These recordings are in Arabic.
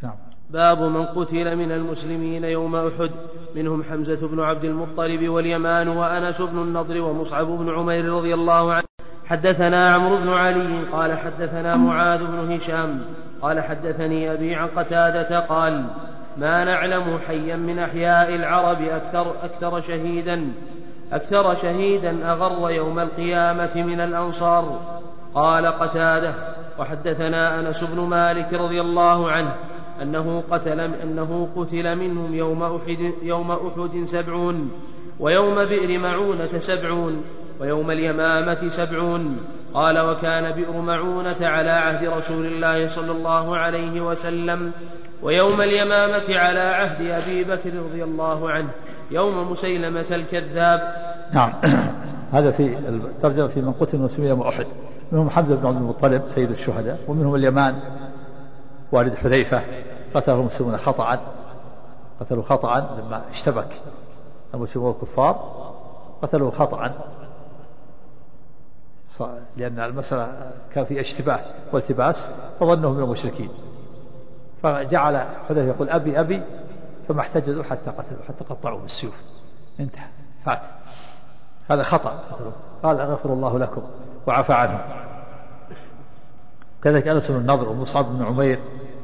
نعم. باب من قتل من المسلمين يوم أحد منهم حمزة بن عبد المطلب واليمان وأنس بن النضر ومصعب بن عمير رضي الله عنه. حدثنا عمرو بن علي قال حدثنا معاذ بن هشام قال حدثني أبي عن قتادة قال ما نعلم حيا من أحياء العرب أكثر شهيدا أغر يوم القيامة من الأنصار. قال قتادة وحدثنا أنس بن مالك رضي الله عنه أنه قتل منهم يوم أحد 70 ويوم بئر معونة 70 ويوم اليمامة 70. قال وكان بئر معونة على عهد رسول الله صلى الله عليه وسلم ويوم اليمامة على عهد أبي بكر رضي الله عنه يوم مسيلمة الكذاب. نعم. هذا في الترجمة في من قتل المسلمين يوم أحد منهم حمزة بن عبد المطلب سيد الشهداء ومنهم اليمان والد حذيفة قتله المسلمون قتلوا خطأ لما اشتبك المسلمون والكفار قتلوا خطأ لأن المسألة كان في اشتباه والتباس فظنهم من المشركين فجعل حذيفة يقول أبي أبي ثم احتجزوا حتى قطعوا بالسيوف انتهى فات. هذا خطأ قال أغفر الله لكم وعفى عنهم. كذلك أنس بن النضر ومصعب بن عمير.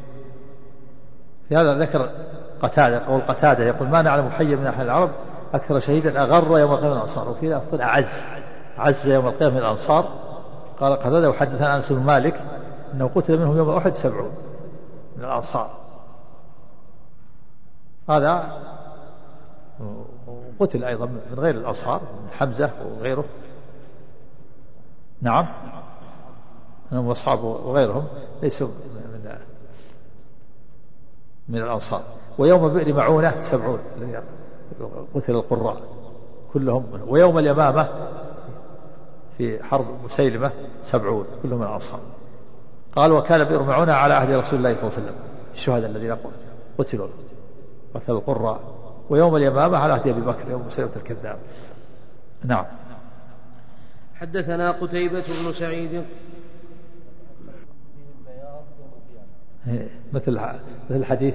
في هذا ذكر قتادة قول قتادة يقول ما نعلم حيا من أهل العرب أكثر شهيدا أغر يوم القيامة من الأنصار وفي أفضل أعز يوم القيامة من الأنصار. قال قتادة وحدثنا أنس بن مالك أنه قتل منهم يوم أحد 70 من الأنصار. هذا قتل أيضا من غير الأنصار حمزة وغيره. نعم وأصحابه وغيرهم ليسوا من الأنصار. ويوم بئر معونة 70 قتل القراء كلهم. ويوم اليمامة في حرب مسيلمة 70 كلهم من الأنصار. قال وكان بئر معونة على عهد رسول الله صلى الله عليه وسلم الشهداء الذين قتلوا قتل القراء. ويوم اليمامة على عهد أبي بكر يوم مسيلمة الكذاب. نعم. حدثنا قتيبة بن سعيد مثل الحديث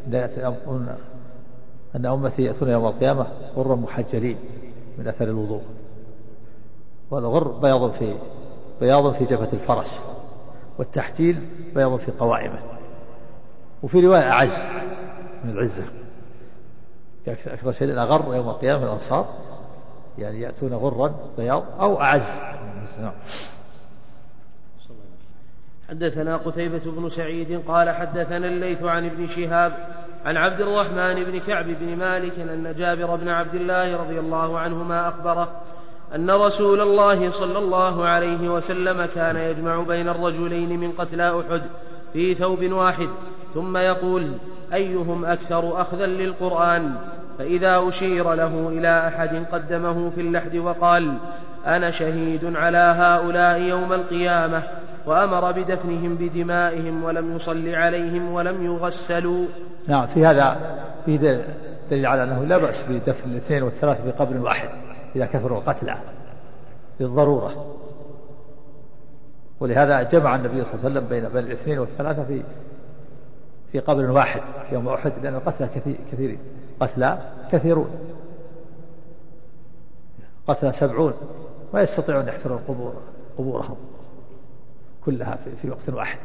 أن أمتي يأتون يوم القيامة غرا محجلين من أثر الوضوء. والغر بياض في جبهة الفرس والتحجيل بياض في قوائمه. وفي رواية أعز من العزة أكثر شيء أغر يوم القيامة من الأنصار يعني يأتون غرا بياض أو أعز. حدثنا قتيبة بن سعيد قال حدثنا الليث عن ابن شهاب عن عبد الرحمن بن كعب بن مالك أن جابر بن عبد الله رضي الله عنهما أخبره أن رسول الله صلى الله عليه وسلم كان يجمع بين الرجلين من قتلى أحد في ثوب واحد ثم يقول أيهم أكثر أخذا للقرآن فإذا أشير له إلى أحد قدمه في اللحد وقال أنا شهيد على هؤلاء يوم القيامة وأمر بدفنهم بدمائهم ولم يصل عليهم ولم يغسلوا. نعم. في هذا في دليل على أنه لا بأس بدفن الاثنين والثلاثة في قبر واحد إذا كثروا القتلى للضرورة. ولهذا جمع النبي صلى الله عليه وسلم بين الاثنين والثلاثة في قبر واحد يوم أحد لأن القتلى كثيرين قتلى كثيرون قتلى 70 ما يستطيعون يحفرون قبورهم كلها في وقت واحد.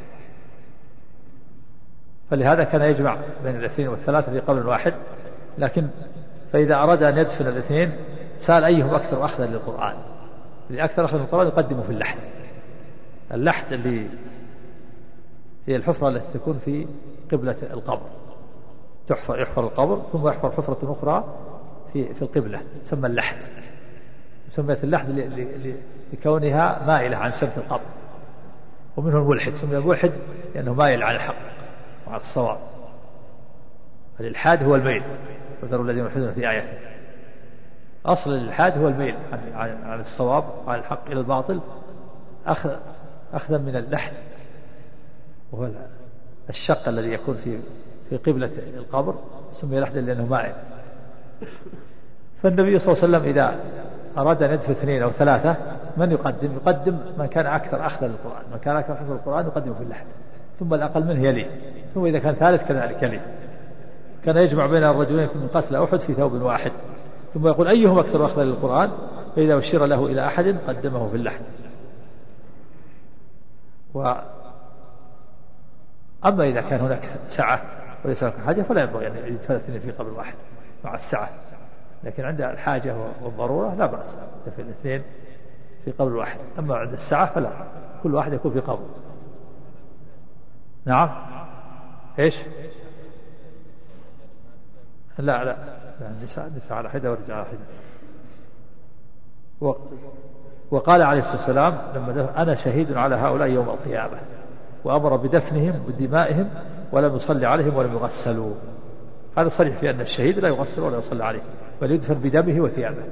فلهذا كان يجمع بين الاثنين والثلاثة في قبر واحد. لكن فإذا أراد أن يدفن الاثنين سأل أيهم أكثر أخذا للقرآن. اللي أكثر أخذا للقرآن يقدمه في اللحد اللي هي الحفرة التي تكون في قبلة القبر. يحفر القبر ثم يحفر حفرة أخرى في القبلة تسمى اللحد. سميت اللحد لكونها مائلة عن سمت القبر. ومنه الملحد سمي الملحد لأنه مائل عن الحق وعن الصواب. الإلحاد هو الميل وذروا الذين يلحدون في آياته. أصل الإلحاد هو الميل عن الصواب وعن الحق إلى الباطل أخذا من اللحد وهو الشق الذي يكون في قبلة القبر سمي لحدا لأنه مائل. فالنبي صلى الله عليه وسلم إذا أراد أن يدفن 2 أو 3 من يقدم من كان أكثر أخذا للقرآن. من كان أكثر أخذا للقرآن يقدمه في اللحد ثم الأقل منه يليه ثم إذا كان ثالث كذلك لي. كان يجمع بين الرجلين من قتل أحد في ثوب واحد، ثم يقول أيهم أكثر أخذا للقرآن، فإذا أشير له إلى أحد قدمه في اللحد. أما إذا كان هناك سعة وليس هناك حاجة فلا ينبغي أن يدفن الاثنين في قبر واحد مع السعة، لكن عند الحاجة والضرورة لا بأس يدفن الاثنين في قبر واحد. أما عند السعة فلا، كل واحد يكون في قبر. نعم. إيش؟ لا النساء على حدة والرجال على حدة. وقال عليه الصلاة والسلام لما أنا شهيد على هؤلاء يوم القيامة، وأمر بدفنهم بدمائهم ولم يصلي عليهم ولم يغسلوا. هذا صريح في أن الشهيد لا يغسل ولا يصلي عليه، بل يدفن بدمه وثيابه،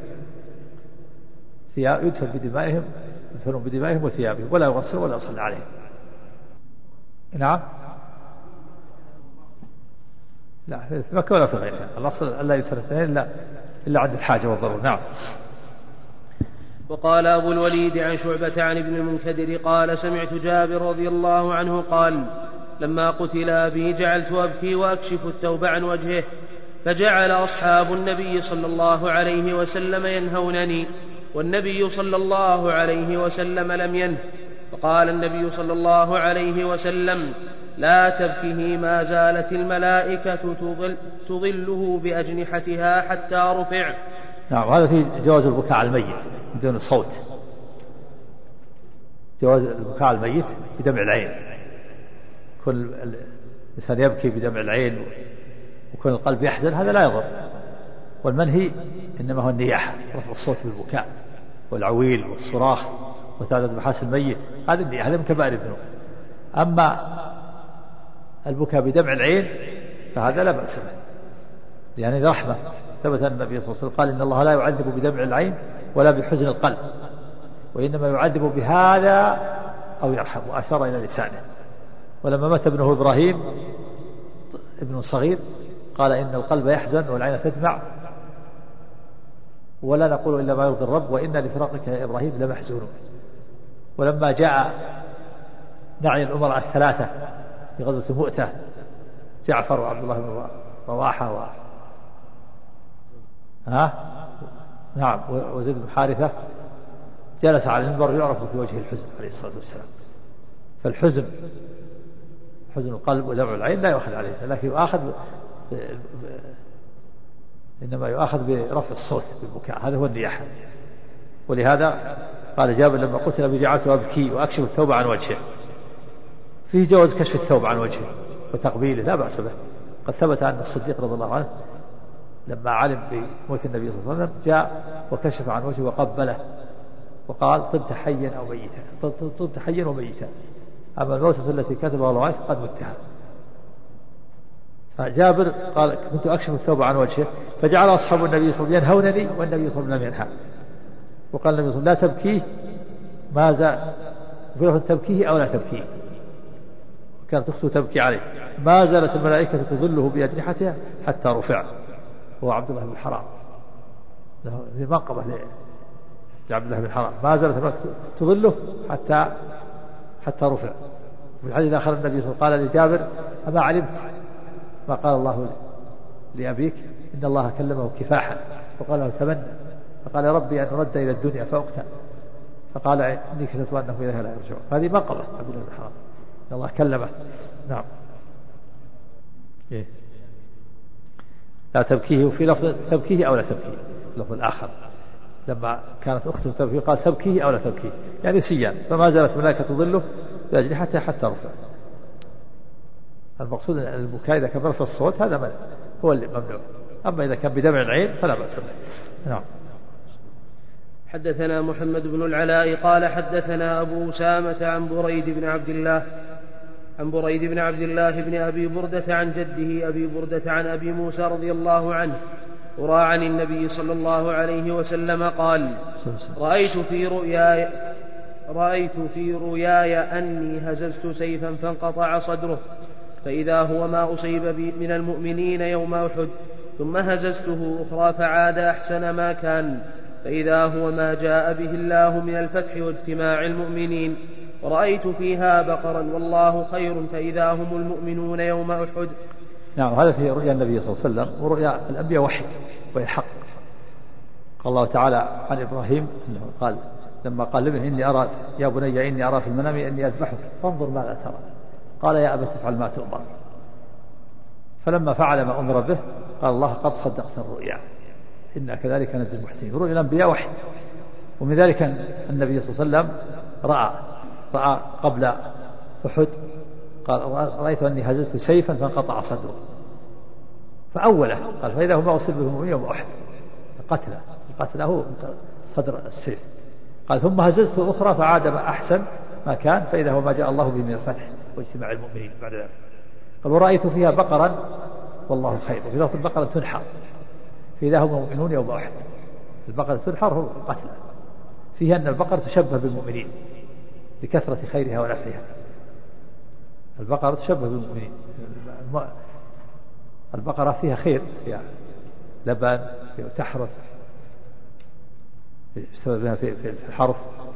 يدفن بدمائهم وثيابه ولا يغسل ولا يصلي عليه. نعم. لا في مكة ولا في غيرها، الأصل ألا يدفن اثنين إلا عند الحاجة والضرورة. نعم. وقال أبو الوليد عن شعبة عن ابن المنكدر قال سمعت جابر رضي الله عنه قال لما قتل أبي جعلت أبكي وأكشف الثوب عن وجهه، فجعل أصحاب النبي صلى الله عليه وسلم ينهونني، والنبي صلى الله عليه وسلم لم ينه. فقال النبي صلى الله عليه وسلم لا تبكه، ما زالت الملائكة تظله بأجنحتها حتى رفع. نعم. هذا في جواز البكاء على الميت بدون صوت، جواز البكاء على الميت بدمع العين. كل الإنسان يبكي بدمع العين وكل القلب يحزن هذا لا يضر. والمنهي إنما هو النياحة، رفع الصوت بالبكاء والعويل والصراخ وتعدد محاسن الميت، هذا من كبائر الذنوب. أما البكاء بدمع العين فهذا لا بأس به، يعني رحمة. ثبت أن النبي صلى الله عليه وسلم قال إن الله لا يعذب بدمع العين ولا بحزن القلب، وإنما يعذب بهذا أو يرحم، وأشار إلى لسانه. ولما مات ابنه إبراهيم ابن صغير قال إن القلب يحزن والعين تدمع ولا نقول إلا ما يرضي الرب، وإن لفراقك يا إبراهيم لمحزون. ولما جاء نعي الأمراء الثلاثة في غزوة مؤتة، جعفر وعبد الله بن رواحة نعم وزيد بن حارثة، جلس على المنبر يعرف في وجه الحزن عليه الصلاة والسلام. فالحزن حزن القلب ودمع العين لا يؤخذ عليه، لكن إنما يؤخذ برفع الصوت بالبكاء، هذا هو النياحة. ولهذا قال جابر لما قتل أبي جعلت أبكي وأكشف الثوب عن وجهه. فيه جواز كشف الثوب عن وجهه وتقبيله لا بأس به. قد ثبت أن الصديق رضي الله عنه لما علم بموت النبي صلى الله عليه وسلم جاء وكشف عن وجهه وقبله وقال طبت حيا أو ميتا، طبت حيا وميتا، أما الموتة التي كتبها الله قد متها. فجابر قال كنت أكشف الثوب عن وجهه، فجعل أصحاب النبي صلى الله عليه وسلم ينهونني والنبي صلى الله عليه وسلم لم ينهى. وقال النبي صلى الله عليه وسلم لا تبكيه، ما زال يقول تبكيه أو لا تبكيه، كانت أخته تبكي عليه. ما زالت الملائكة تظله بأجنحتها حتى رفع. هو عبد الله بن حرام، في منقبة لعبد الله بن حرام، ما زالت الملائكة تظله حتى رفع. في الحديث الآخر النبي صلى الله عليه وسلم قال لجابر أما علمت ما قال الله لأبيك إن الله كلمه كفاحا وقال له تمنى، فقال يا ربي أن رد إلى الدنيا فأقتل، فقال إني كتبت أنه إليها لا يرجع. هذه منقبة عبد الله بن حرام إن الله كلمه. نعم. لا تبكيه، وفي لفظ تبكيه أو لا تبكيه اللفظ الآخر لما كانت أخته تبكيه قال تبكيه أو لا تبكيه، يعني سيان. فما زالت الملائكة تظله بأجنحتها حتى رفع. المقصود أن البكاء إذا كان برفع الصوت هذا هو اللي ممنوع، أما إذا كان بدمع العين فلا بأس به. نعم. حدثنا محمد بن العلاء قال حدثنا أبو أسامة عن بريد بن عبد الله بن أبي بردة عن جده أبي بردة عن أبي موسى رضي الله عنه ورى عن النبي صلى الله عليه وسلم قال رأيت في رؤياي أني هززت سيفا فانقطع صدره، فإذا هو ما أصيب من المؤمنين يوم أحد، ثم هززته أخرى فعاد أحسن ما كان، فإذا هو ما جاء به الله من الفتح واجتماع المؤمنين، ورأيت فيها بقرا والله خير فإذا هم المؤمنون يوم أحد. نعم، هذا في رؤيا النبي صلى الله عليه وسلم، ورؤيا الأنبياء وحي حق. قال الله تعالى عن إبراهيم أنه قال لما قال لابنه إني أرى يا بني إني أرى في المنام إني أذبحك فانظر ماذا ترى، قال يا أبت افعل ما تؤمر. فلما فعل ما أمر به قال الله قد صدقت الرؤيا إنا كذلك نجزي المحسنين. رؤيا الأنبياء وحي. ومن ذلك النبي صلى الله عليه وسلم رأى قبل أحد قال رأيت أني هززت سيفا فانقطع صدره، فأوله قال فإذا هو ما أصيب به يوم أحد قتله صدر السيف. قال ثم هززت أخرى فعاد ما أحسن ما كان فإذا هو ما جاء الله به من الفتح واجتماع المؤمنين بعد ذلك. قال ورأيت فيها بقرا والله خير، وفي لفظ البقرة تنحر فإذا هم المؤمنون يوم أحد. البقرة تنحر هو القتل، فيها أن البقرة تشبه بالمؤمنين لكثرة خيرها ونفعها. البقرة تشبه بالمؤمنين، البقرة فيها خير، فيها لبن، فيها تحرث، بسببها في الحرث،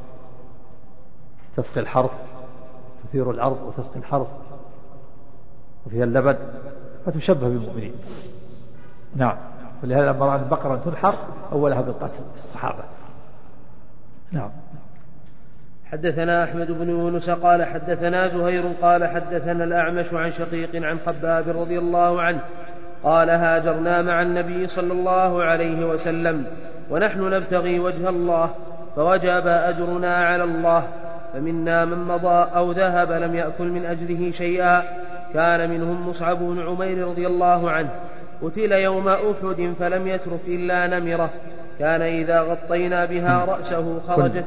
تسقي الحرث، تثير الأرض وتسقي الحرث، وفيها اللبن، فتشبه بالمؤمنين. نعم، ولهذا لما رأى البقرة تنحر أولها بالقتل في الصحابة. نعم. حدثنا أحمد بن يونس قال حدثنا زهير قال حدثنا الأعمش عن شقيق عن خباب رضي الله عنه قال هاجرنا مع النبي صلى الله عليه وسلم ونحن نبتغي وجه الله فوجب أجرنا على الله، فمنا من مضى أو ذهب لم يأكل من أجره شيئا، كان منهم مصعب بن عمير رضي الله عنه قتل يوم أحد فلم يترك إلا نمرة كان إذا غطينا بها رأسه خرجت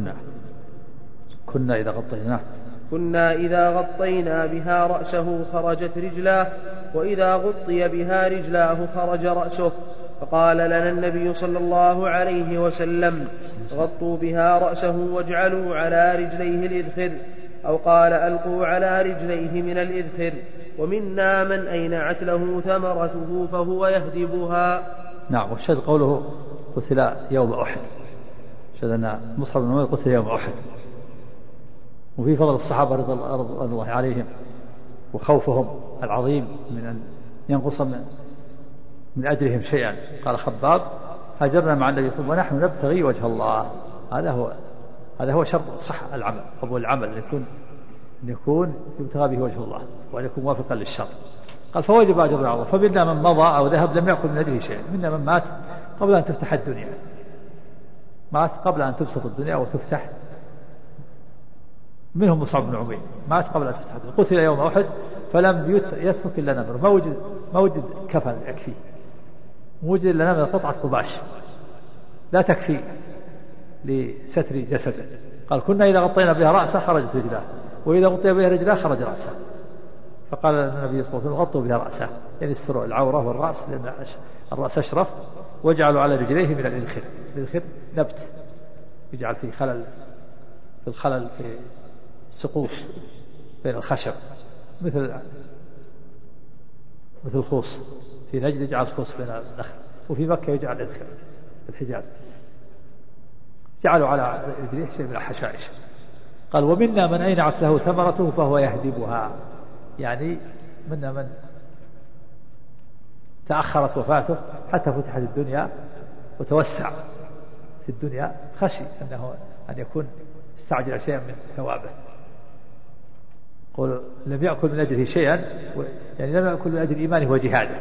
كنا إذا غطينا بها رأسه خرجت رجلاه، وإذا غطي بها رجلاه خرج رأسه. فقال لنا النبي صلى الله عليه وسلم غطوا بها رأسه واجعلوا على رجليه الإذخر، أو قال ألقوا على رجليه من الإذخر، ومنا من أينعت له ثمرته فهو يهدبها. نعم. والشهد قوله قتل يوم أحد، شهد أن مصعب بن عمير قتل يوم أحد. وفي فضل الصحابة رضي الله عليهم وخوفهم العظيم من أن ينقص من أجرهم شيئا. قال خباب هاجرنا مع النبي صلى الله عليه وسلم ونحن نبتغي وجه الله. هذا هو شرط صح العمل، قبول العمل أن يكون يبتغى به وجه الله وأن يكون موافقا للشرط. قال فوجب أجرنا على الله، فمنا من مضى أو ذهب لم يأكل من أجره شيئا، منا من مات قبل أن تفتح الدنيا، مات قبل أن تبسط الدنيا وتفتح. منهم مصعب بن عمير مات قبل أن تفتح الدنيا، قتل يوم أحد فلم يترك إلا نمر، ما وجد كفن يكفي، وجد إلا نمر قطعة قماش لا تكفي لستر جسده. قال كنا إذا غطينا بها رأسه خرجت رجلاه، وإذا غطينا بها رجلاه خرج رأسه. فقال النبي صلى الله عليه وسلم غطوا بها رأسه، يعني استروا العورة والرأس لأن الرأس أشرف، واجعلوا على رجليه من الإذخر. الإذخر نبت يجعل فيه خلل، في الخلل في السقوف بين الخشب، مثل الخوص في نجد يجعل الخوص بين النخل، وفي مكة يجعل إذخر في الحجاز. جعلوا على رجليه شيء من الحشائش. قال ومنا من أينعت له ثمرته فهو يهدبها، يعني منا من تأخرت وفاته حتى فتحت الدنيا وتوسع في الدنيا، خشي أن يكون استعجل شيئا من ثوابه. قل لم يأكل من أجله شيئا، يعني لم يأكل من أجل إيمانه وجهاده.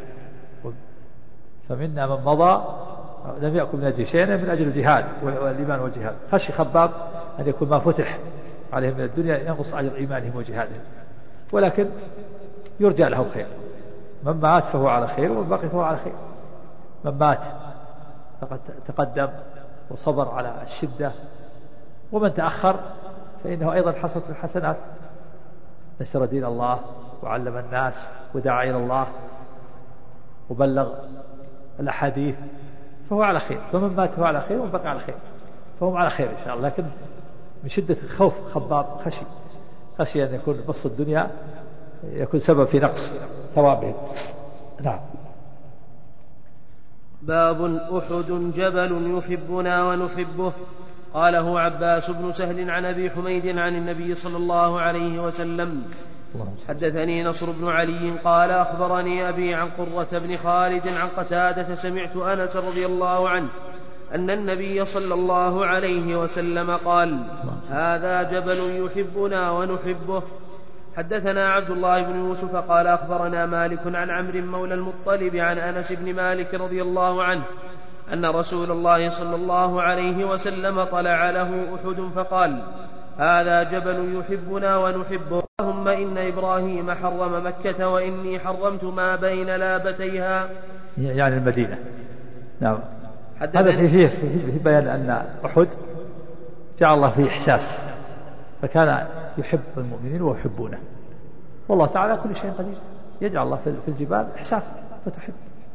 فمنا من مضى لم يأكل من أجل شيئا من أجل الجهاد والإيمان والجهاد، خشي خباب أن يكون ما فتح عليهم من الدنيا ينقص أجر إيمانهم وجهادهم، ولكن يرجى له خير. من مات فهو على خير، ومن بقي فهو على خير. من مات فقد تقدم وصبر على الشدة، ومن تأخر فإنه أيضا حصلت الحسنات، نشر دين الله وعلم الناس ودعا إلى الله وبلغ الأحاديث، فهو على خير. فمن مات فهو على خير ومن بقي على خير، فهم على خير إن شاء الله. لكن من شدة خوف خباب خشي أن يكون بسط الدنيا يكون سبب في نقص ثوابهم. نعم. باب أحد جبل يحبنا ونحبه. قاله عباس بن سهل عن أبي حميد عن النبي صلى الله عليه وسلم. حدثني نصر بن علي قال أخبرني أبي عن قرة بن خالد عن قتادة سمعت أنس رضي الله عنه أن النبي صلى الله عليه وسلم قال: هذا جبل يحبنا ونحبه. حدثنا عبد الله بن يوسف قال أخبرنا مالك عن عمرو مولى المطلب عن أنس بن مالك رضي الله عنه أن رسول الله صلى الله عليه وسلم طلع له أحد فقال: هذا جبل يحبنا ونحبه، اللهم إن إبراهيم حرم مكة وإني حرمت ما بين لابتيها، يعني المدينة. نعم. هذا فيه بيان أن أحد جعل الله فيه إحساس، فكان يحب المؤمنين ويحبونه، والله تعالى كل شيء قدير، يجعل الله في الجبال إحساس فتحب.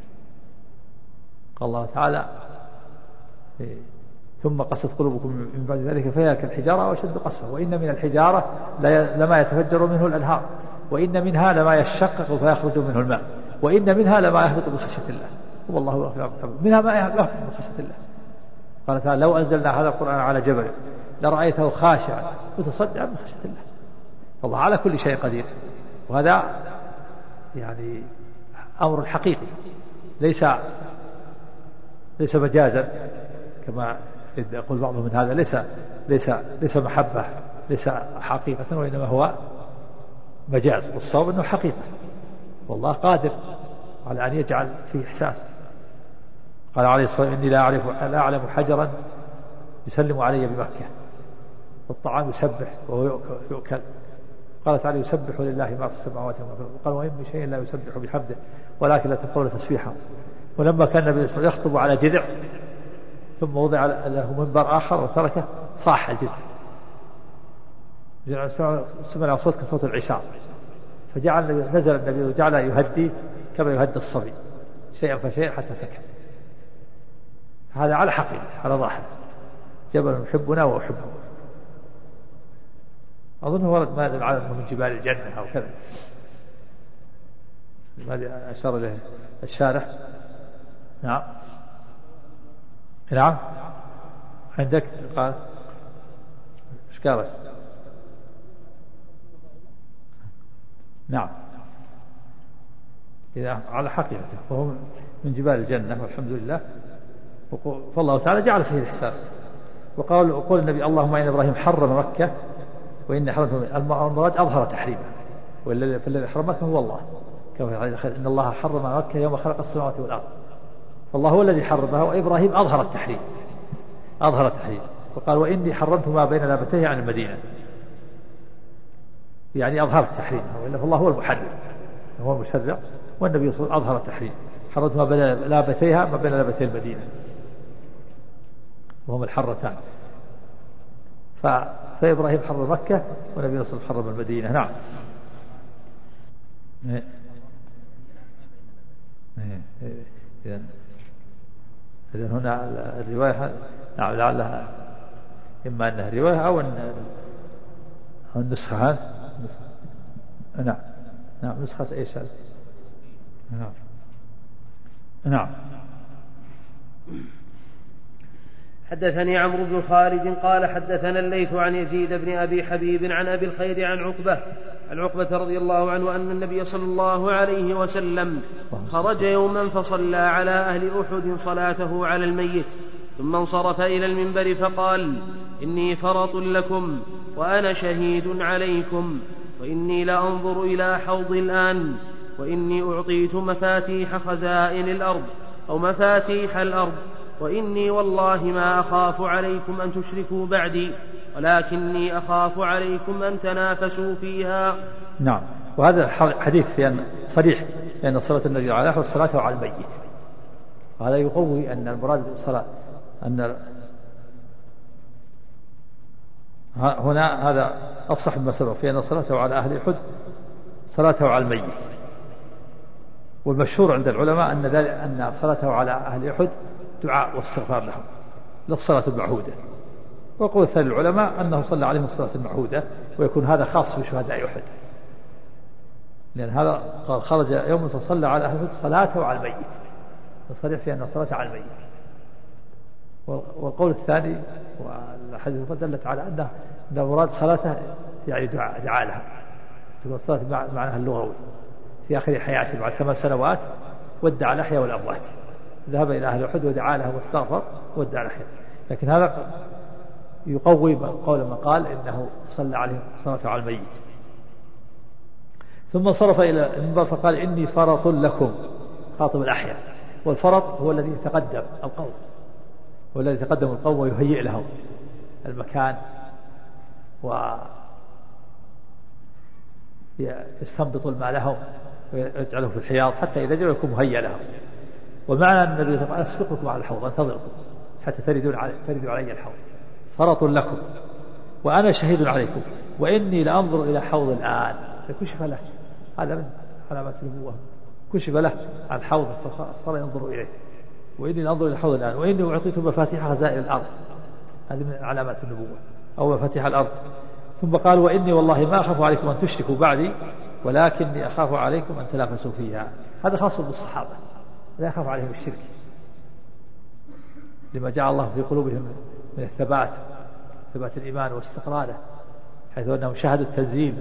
قال الله تعالى: ثم قست قلوبكم من بعد ذلك فهي كالحجارة وأشد قسوة، وإن من الحجارة لما يتفجر منه الأنهار، وإن منها لما يشقق فيخرج منه الماء، وإن منها لما يهبط من خشية الله، والله غفور رحيم. منها ما يهبط من خشية الله. قال تعالى: لو أنزلنا هذا القرآن على جبل لرأيته خاشعا متصدعا من خشية الله. والله على كل شيء قدير، وهذا يعني أمر حقيقي، ليس مجازا كما يقول بعضهم من هذا، ليس محبة، ليس حقيقة، وإنما هو مجاز، والصواب أنه حقيقة، والله قادر على أن يجعل فيه إحساس. قال عليه الصلاة والسلام: إني لا أعلم حجرا يسلم علي بمكة والطعام يسبح وهو يؤكل. قال تعالى: يسبح لله ما في السماوات وما في الأرض. قال: وإن من شيء لا يسبح بحمده ولكن لا تفقهون تسبيحه. ولما كان النبي صلى الله عليه وسلم يخطب على جذع ثم وضع له منبر آخر وتركه صاح الجذع، سمع صوت كصوت العشار، نزل النبي وجعل يهدي كما يهدي الصبي شيئا فشيئا حتى سكت. هذا على حقيقة، على ظاهر جبل يحبنا وأحبه. أظن ورد ما يدل على أنه من جبال الجنة أو كذا، هذا أشار إليه الشارح. نعم نعم عندك قال ايش قال؟ نعم إذا على حقيقته فهو من جبال الجنة والحمد لله، فالله تعالى جعل فيه الإحساس. وقول النبي: اللهم إن إبراهيم حرم مكة وإن حرمت، المراد أظهر تحريمه، فالذي حرم مكة هو الله، كما إن الله حرم مكة يوم خلق السماوات والأرض، فالله هو الذي حرمها، وإبراهيم أظهر التحريم. وقال: وإني حرمت ما بين لابتيه عن المدينة، يعني أظهر التحريم، وإلا فالله هو المحرم، هو المشرع، والنبي صلى الله عليه وسلم أظهر التحريم. حرمت ما بين لابتيها ما بين لابتي المدينة، وهم الحرتان. فإبراهيم حرم مكة والنبي صلى الله عليه وسلم حرم المدينة. نعم. إذن هنا الرواية، نعم، لعلها إما أنها رواية أو النسخة. نعم نسخة إيش هذا؟ نعم. حدثني عمرو بن خالد قال حدثنا الليث عن يزيد بن أبي حبيب عن أبي الخير عن عقبة رضي الله عنه أن النبي صلى الله عليه وسلم خرج يوما فصلى على أهل أحد صلاته على الميت، ثم انصرف إلى المنبر فقال: إني فرط لكم وأنا شهيد عليكم، وإني لأنظر إلى حوض الآن، وإني أعطيت مفاتيح خزائن الأرض أو مفاتيح الأرض، وإني والله ما أخاف عليكم أن تشركوا بعدي، ولكني أخاف عليكم أن تنافسوا فيها. نعم. وهذا الحديث صريح لأن صلاة النبي عليه والصلاة على الميت، وهذا يقوي أن المراد بالصلاة أن هنا هذا الصح ما سبق في أن صلاته على أهل أحد صلاته على الميت. والمشهور عند العلماء أن صلاته على أهل أحد دعاء واستغفار لهم، لا الصلاة المعهودة. وقول ثاني العلماء أنه صلى عليهم الصلاة المعهودة، ويكون هذا خاص بشهداء أحد، لأن هذا قال: خرج يوم فصلى على أهل أحد صلاته على الميت، فصريح في أن صلاته على الميت. والقول الثاني والحديث دلت على أن مراد صلاته يعني دعاء لها، تكون الصلاة معناها اللغوي في آخر حياته بعد 8 سنوات ودع الأحياء والأموات، ذهب إلى أهل أحد ودعا لهم واستغفر ودع الأحياء. لكن هذا يقوي قول من قال إنه صلى عليه صلاة على الميت. ثم صرف إلى المنبر فقال إني فرط لكم، خاطب الأحياء، والفرط هو الذي يتقدم القوم، هو الذي يتقدم القوم ويهيئ لهم المكان ويستنبط الماء لهم ويجعله في الحياض حتى إذا جاء يكون مهيئ لهم. ومعنى أن النبي قال أسبقكم على الحوض أنتظركم حتى تردوا علي الحوض، فرط لكم وأنا شهيد عليكم وإني لأنظر إلى حوض الآن. فكشف له، هذا من علامات النبوة، كشف له عن حوض فصار ينظر إليه، وإني لأنظر إلى حوض الآن وإني أعطيت مفاتيح خزائن الأرض، هذه من علامات النبوة أو مفاتيح الأرض. ثم قال وإني والله ما أخاف عليكم أن تشركوا بعدي ولكني أخاف عليكم أن تنافسوا فيها. هذا خاص بالصحابة، لا يخاف عليهم الشرك لما جعل الله في قلوبهم من الثبات، ثبات الإيمان واستقراره، حيث أنهم شاهدوا التنزيل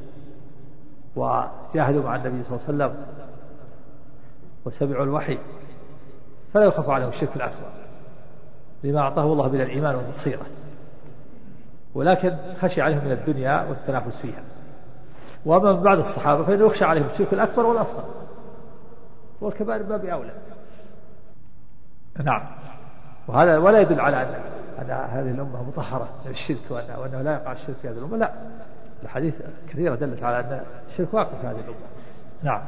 وجاهدوا مع النبي صلى الله عليه وسلم وسمعوا الوحي، فلا يخاف عليهم الشرك الأكبر لما أعطاه الله من الإيمان والبصيرة، ولكن خشي عليهم من الدنيا والتنافس فيها. وأما بعد الصحابة فإنه يخشى عليهم الشرك الأكبر والأصغر، والكبائر باب أولى. نعم. وهذا ولا يدل على أن هذه الأمة مطهرة من الشرك وأنه لا يقع الشرك في هذه الأمة، لا، الحديث كثيرة دلت على أن الشرك واقع في هذه الأمة. نعم.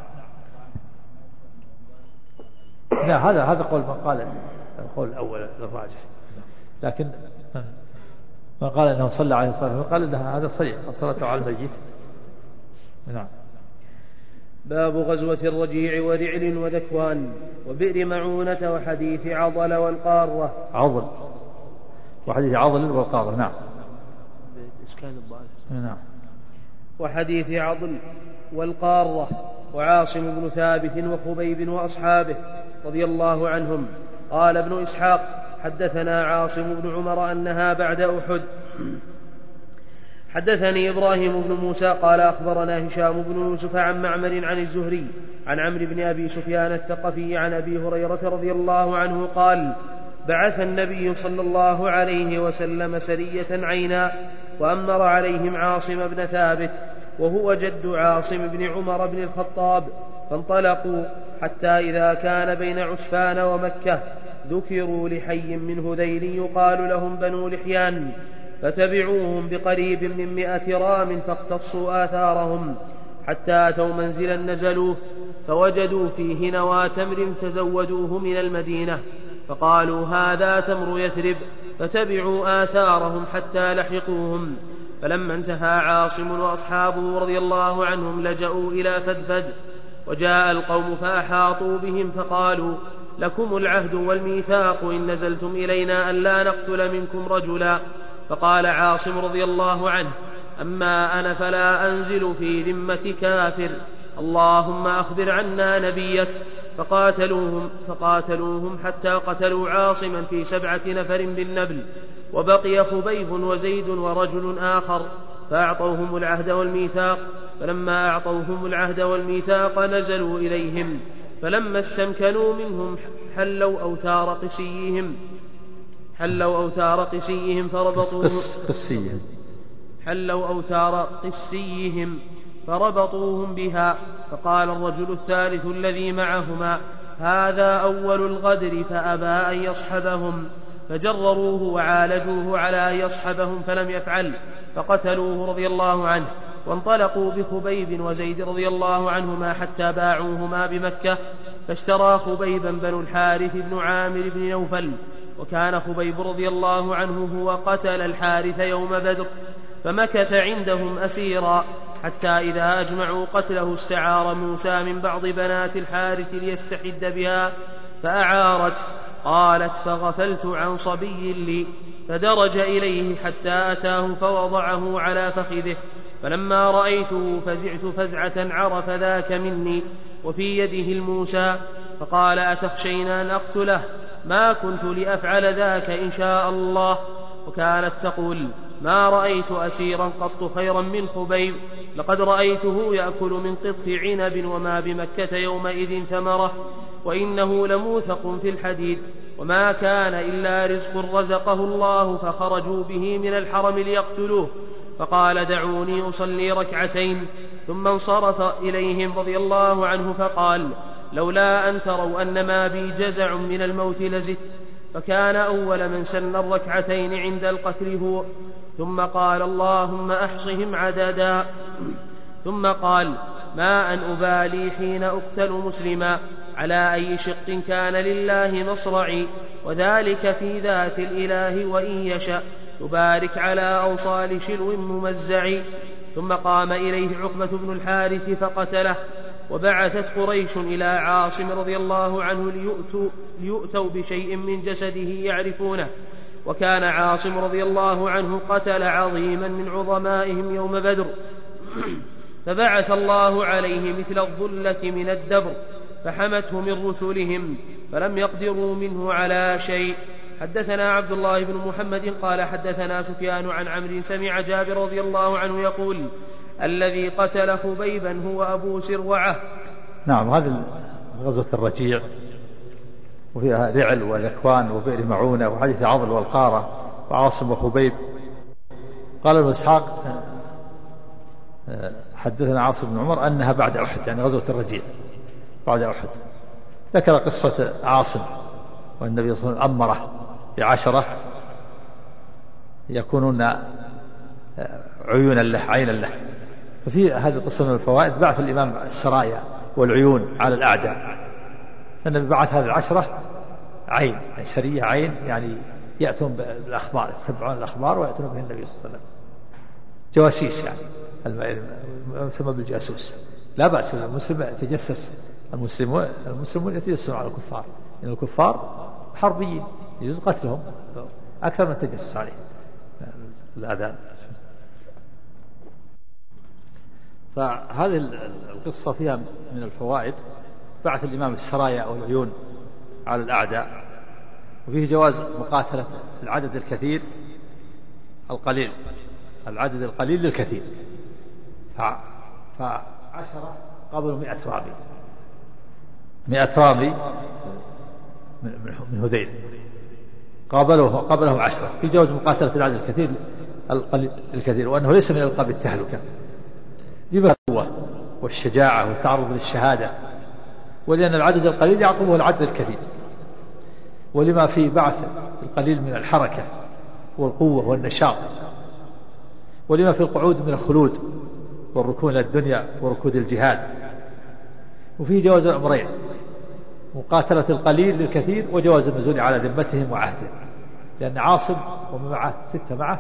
لا، هذا قول من قال القول الأول الراجح، لكن من قال أنه صلى عليه الصلاة والسلام قال أنها هذا صحيح الصلاة على الميت. نعم. باب غزوة الرجيع ورعل وذكوان وبئر معونة وحديث عضل والقارة. عضل وحديث عضل والقارة. نعم. إسكان الضعف. نعم. وحديث عضل والقارة وعاصم بن ثابت وخبيب وأصحابه رضي الله عنهم. قال ابن إسحاق حدثنا عاصم بن عمر أنها بعد أحد. حدثني إبراهيم بن موسى قال أخبرنا هشام بن يوسف عن معمر عن الزهري عن عمرو بن أبي سفيان الثقفي عن أبي هريرة رضي الله عنه قال بعث النبي صلى الله عليه وسلم سرية عينا وأمر عليهم عاصم بن ثابت وهو جد عاصم بن عمر بن الخطاب، فانطلقوا حتى إذا كان بين عسفان ومكة ذكروا لحي من هذيل يقال لهم بنو لحيان، فتبعوهم بقريب من 100 رام فاقتصوا آثارهم حتى أتوا منزلا نزلوه فوجدوا فيه نوى تمر تزودوه من المدينة، فقالوا هذا تمر يثرب، فتبعوا آثارهم حتى لحقوهم. فلما انتهى عاصم وأصحابه رضي الله عنهم لجأوا إلى فدفد، وجاء القوم فأحاطوا بهم فقالوا لكم العهد والميثاق إن نزلتم إلينا أن لا نقتل منكم رجلا. فقال عاصم رضي الله عنه أما أنا فلا أنزل في ذمة كافر، اللهم أخبر عنا نبيك. فقاتلوهم حتى قتلوا عاصما في 7 نفر بالنبل، وبقي خبيب وزيد ورجل آخر، فأعطوهم العهد والميثاق. فلما أعطوهم العهد والميثاق نزلوا إليهم، فلما استمكنوا منهم حلوا أوتار قسيهم فربطوهم بها. فقال الرجل الثالث الذي معهما هذا أول الغدر فأبى أن يصحبهم، فجرروه وعالجوه على أن يصحبهم فلم يفعل، فقتلوه رضي الله عنه. وانطلقوا بخبيب وزيد رضي الله عنهما حتى باعوهما بمكة، فاشترى خبيبا بنو الحارث بن عامر بن نوفل، وكان خبيب رضي الله عنه هو قتل الحارث يوم بدر، فمكث عندهم أسيرا حتى إذا أجمعوا قتله استعار موسى من بعض بنات الحارث ليستحد بها فأعارت. قالت فغفلت عن صبي لي، فدرج إليه حتى أتاه فوضعه على فخذه، فلما رأيته فزعت فزعة عرف ذاك مني، وفي يده الموسى، فقال أتخشين أن أقتله؟ ما كنت لأفعل ذاك إن شاء الله. وكانت تقول: ما رأيت أسيرا قط خيرا من خبيب، لقد رأيته يأكل من قطف عنب وما بمكة يومئذ ثمرة، وإنه لموثق في الحديد، وما كان إلا رزق رزقه الله فخرجوا به من الحرم ليقتلوه، فقال: دعوني أصلي ركعتين. ثم انصرف إليهم رضي الله عنه فقال: لولا أن تروا أن ما بي جزع من الموت لزدت. فكان أول من سن الركعتين عند القتل هو. ثم قال: اللهم أحصهم عددا. ثم قال: ما أن أبالي حين أقتل مسلما على أي شق كان لله مصرعي، وذلك في ذات الإله، وإن يشأ يبارك على أوصال شلو ممزع. ثم قام إليه عقبة بن الحارث فقتله. وبعثت قريش إلى عاصم رضي الله عنه ليؤتوا بشيء من جسده يعرفونه، وكان عاصم رضي الله عنه قتل عظيما من عظمائهم يوم بدر، فبعث الله عليه مثل الظلة من الدبر فحمته من رسلهم فلم يقدروا منه على شيء. حدثنا عبد الله بن محمد قال حدثنا سفيان عن عمرو سمع جابر رضي الله عنه يقول: الذي قتل خبيبا هو أبو سروعة. نعم، هذه غزوة الرجيع وفيها رعل والأكوان وبئر معونة وحديث عضل والقارة وعاصم وخبيب. قال ابن إسحاق حدثنا عاصم بن عمر أنها بعد أحد، يعني غزوة الرجيع بعد أحد. ذكر قصة عاصم والنبي صلى الله عليه وسلم أمره ب10 يكونون عيونا له عينا له. ففي هذه القصة من الفوائد بعث الإمام السرايا والعيون على الأعداء، فالنبي بعث هذه 10 عين، يعني سرية عين، يعني يأتون بالأخبار، يتبعون الأخبار ويأتون به النبي صلى الله عليه وسلم، جواسيس يعني ثم بالجاسوس. لا بأس المسلم يتجسس، المسلمون يتجسسون على الكفار، لأن الكفار حربيين يجوز قتلهم أكثر من التجسس عليه الأذان. فهذه القصة فيها من الفوائد بعث الإمام السرايا والعيون على الأعداء، وفيه جواز مقاتلة العدد الكثير القليل، العدد القليل للكثير. ف10 قابلوا 100 رامي، 100 رامي من هذيل قابلهم 10. في جواز مقاتلة العدد الكثير الكثير، وأنه ليس من ألقاب التهلكة، لما هو والشجاعة والتعرض للشهادة، ولأن العدد القليل يعقبه العدد الكثير، ولما في بعث القليل من الحركة والقوة والنشاط، ولما في القعود من الخلود والركون إلى الدنيا وركود الجهاد. وفيه جواز الأمرين: مقاتلة القليل للكثير، وجواز النزول على ذمتهم وعهدهم، لأن عاصم ومن معه 6 معه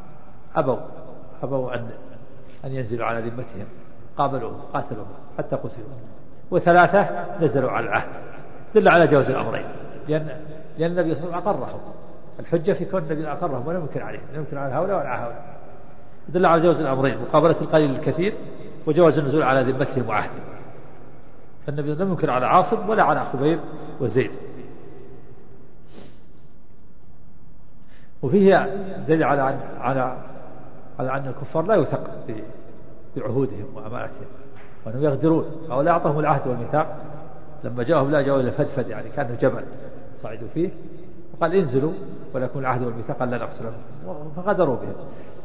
أبوا أن ينزلوا على ذمتهم، قابلوا قاتلوا حتى قتلوا، و3 نزلوا على العهد. دل على جواز الأمرين، لأن النبي صلى الله عليه وسلم أقرهم. الحجة في كون النبي أقرهم ولا يمكن عليه، لا يمكن على هؤلاء ولا على هؤلاء. دل على جواز الأمرين: مقابلة القليل الكثير، وجواز النزول على ذمتهم وعهدهم. فالنبي لم ينكر على عاصم ولا على خبيب وزيد. وفيه دليل على أن الكفار لا يثق بعهودهم وأمانتهم، وأنهم يغدرون، أو لا أعطهم العهد والميثاق. لما جاءهم لا جاءوا إلى فدفد، يعني كانوا جبل صعدوا فيه، وقال: انزلوا ولكم العهد والميثاق لا نقتلهم، فغدروا بهم.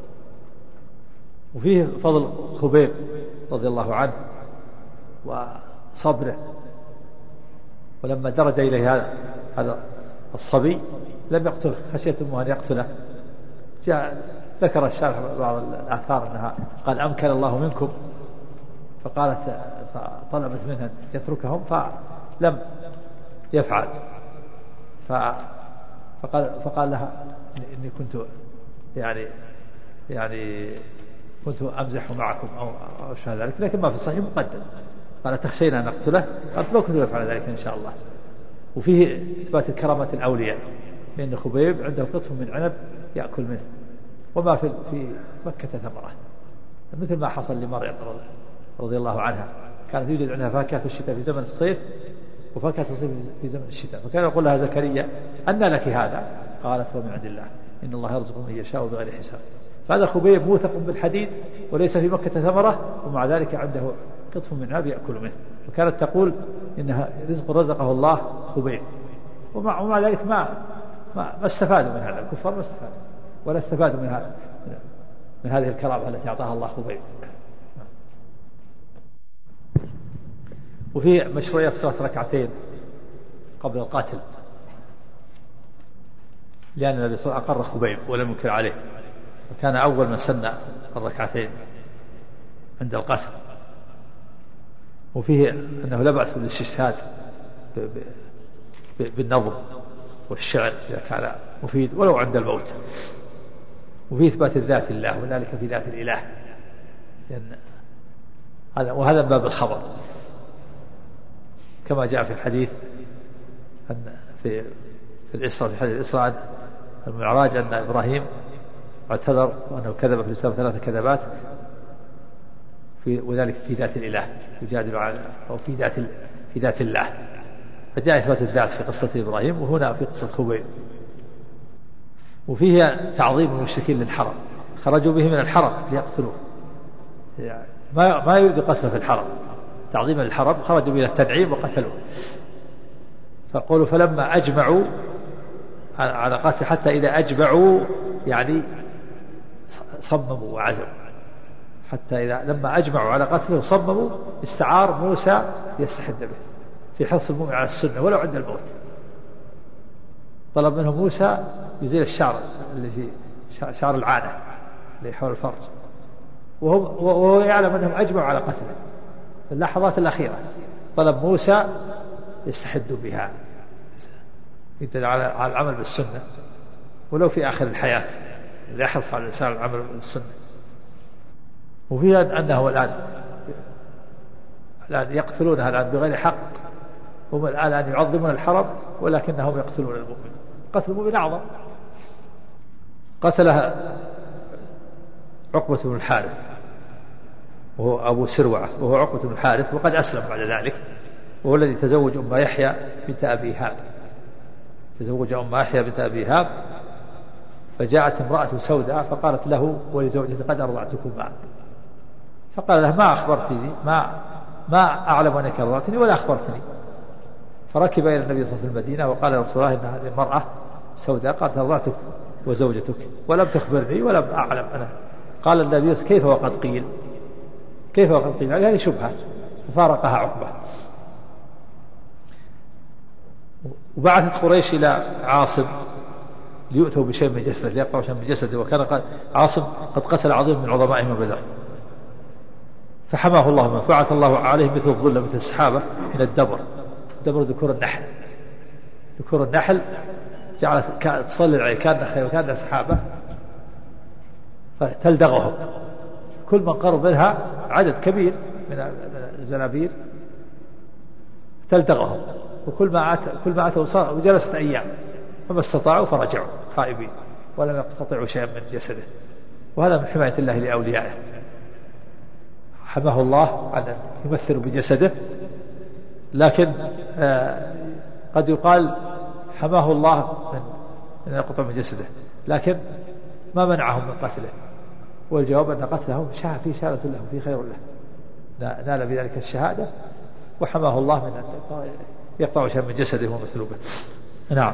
وفيه فضل خبيب رضي الله عنه وصبره، ولما درج إليه هذا الصبي لم يقتله خشية أمه أن يقتله. ذكر الشارح بعض الآثار أنها قال: أمكن الله منكم، فطلبت منها أن يتركهم فلم يفعل، فقال لها: إني كنت يعني كنت أمزح معكم أو شيء ذلك، لكن ما في الصحيح مقدم. قال: تخشينا أن نقتله؟ قالت: لو كنت يفعل ذلك إن شاء الله. وفيه إثبات كرامة الأولياء، لأن خبيب عنده قطف من عنب يأكل منه، وما في مكة ثمرة، مثل ما حصل لمريم رضي الله عنها، كانت يوجد عندها فاكهة الشتاء في زمن الصيف، وفاكهة تصيب في زمن الشتاء. فكان يقول لها زكريا أن لك هذا؟ قالت هو من عند الله إن الله يرزق من يشاء بغير حساب. فهذا خبيب موثق بالحديد وليس في مكة ثمرة ومع ذلك عنده قطف من نار يأكل منه. وكانت تقول إنها رزق رزقه الله خبيب. ومع ذلك ما استفادوا من هذا الكفار، ما استفادوا ولا استفادوا من هذه الكرامة التي أعطاها الله خبيب. وفي مشروعية صلاة ركعتين قبل القتل، لأن النبي صلى الله عليه وسلم أقر خبيب ولم ينكر عليه، وكان أول من سن الركعتين عند القتل. وفيه أنه لا بأس بالاستشهاد بالنظم والشعر إذا كان مفيد ولو عند الموت. وفي إثبات الذات الله وذلك في ذات الإله، وهذا باب الخبر كما جاء في الحديث في الإسراء، في حديث الإسراء المعراج أن إبراهيم اعتذر وأنه كذب في الإسلام 3 كذبات، وذلك في ذات الإله يجادل على أو في ذات الله. فجاء إثبات الذات في قصة إبراهيم وهنا في قصة خبيب. وفيه تعظيم المشركين للحرم، خرجوا به من الحرم ليقتلوه، يعني ما يريد قتله في الحرم، تعظيما للحرم خرجوا إلى التنعيم وقتلوه. فقولوا فلما أجمعوا على قتل، حتى إذا أجمعوا يعني صمموا وعزموا، حتى إذا لما أجمعوا على قتله صمموا، استعار موسى يستحد به في حرص المؤمن على السنة ولو عند الموت. طلب منه موسى يزيل الشعر اللي في شعر العانة اللي حول الفرج، وهو يعلم أنهم أجمعوا على قتله في اللحظات الأخيرة. طلب موسى يستحد بها، يدل على العمل بالسنة ولو في آخر الحياة، يحرص على الإنسان العمل بالسنة. وفيها أنه الآن يقتلونها الآن بغير حق، هم الآن يعظمون الحرم ولكنهم يقتلون المؤمن. قتل المؤمن أعظم. قتلها عقبة بن الحارث وهو أبو سروعة، وهو عقبة بن الحارث وقد أسلم بعد ذلك، وهو الذي تزوج أم يحيى بنت أبي هاب، تزوج أم يحيى بنت أبي هاب. فجاءت امرأة سوداء فقالت له ولزوجته قد أرضعتكما، فقال لها ما أخبرتني، ما أعلم أنك أرضعتني ولا أخبرتني. فركب إلى النبي صلى الله عليه وسلم المدينة وقال يا رسول الله إن هذه المرأة سوداء قالت أرضعتك وزوجتك ولم تخبرني ولم أعلم أنا. قال النبي كيف وقد قيل، كيف وقد قيل، هذه شبهة. ففارقها عقبة. وبعثت قريش إلى عاصم ليؤتوا بشيء من جسده، ليقطعوا شيء من جسده، وكان عاصم قد قتل عظيم من عظمائهم بدر. فحماه الله، فبعث الله عليه مثل الظل مثل السحابة من الدبر ذكور النحل، ذكور النحل جعلت تصلي عليه كان سحابة فتلدغهم. كل من قرب منها عدد كبير من الزنابير تلدغهم، وكل ما أتوا وجلست أيام فما استطاعوا فرجعوا خائبين ولم يقتطعوا شيئا من جسده. وهذا من حماية الله لأوليائه، حماه الله عن يمثل بجسده. لكن قد يقال حماه الله من يقطع من جسده، لكن ما منعهم من قتله. والجواب أن قتلهم في شهادة له في خير له، نال بذلك الشهادة وحماه الله من أن يقطع شيئا من جسده ومثلوبه. نعم.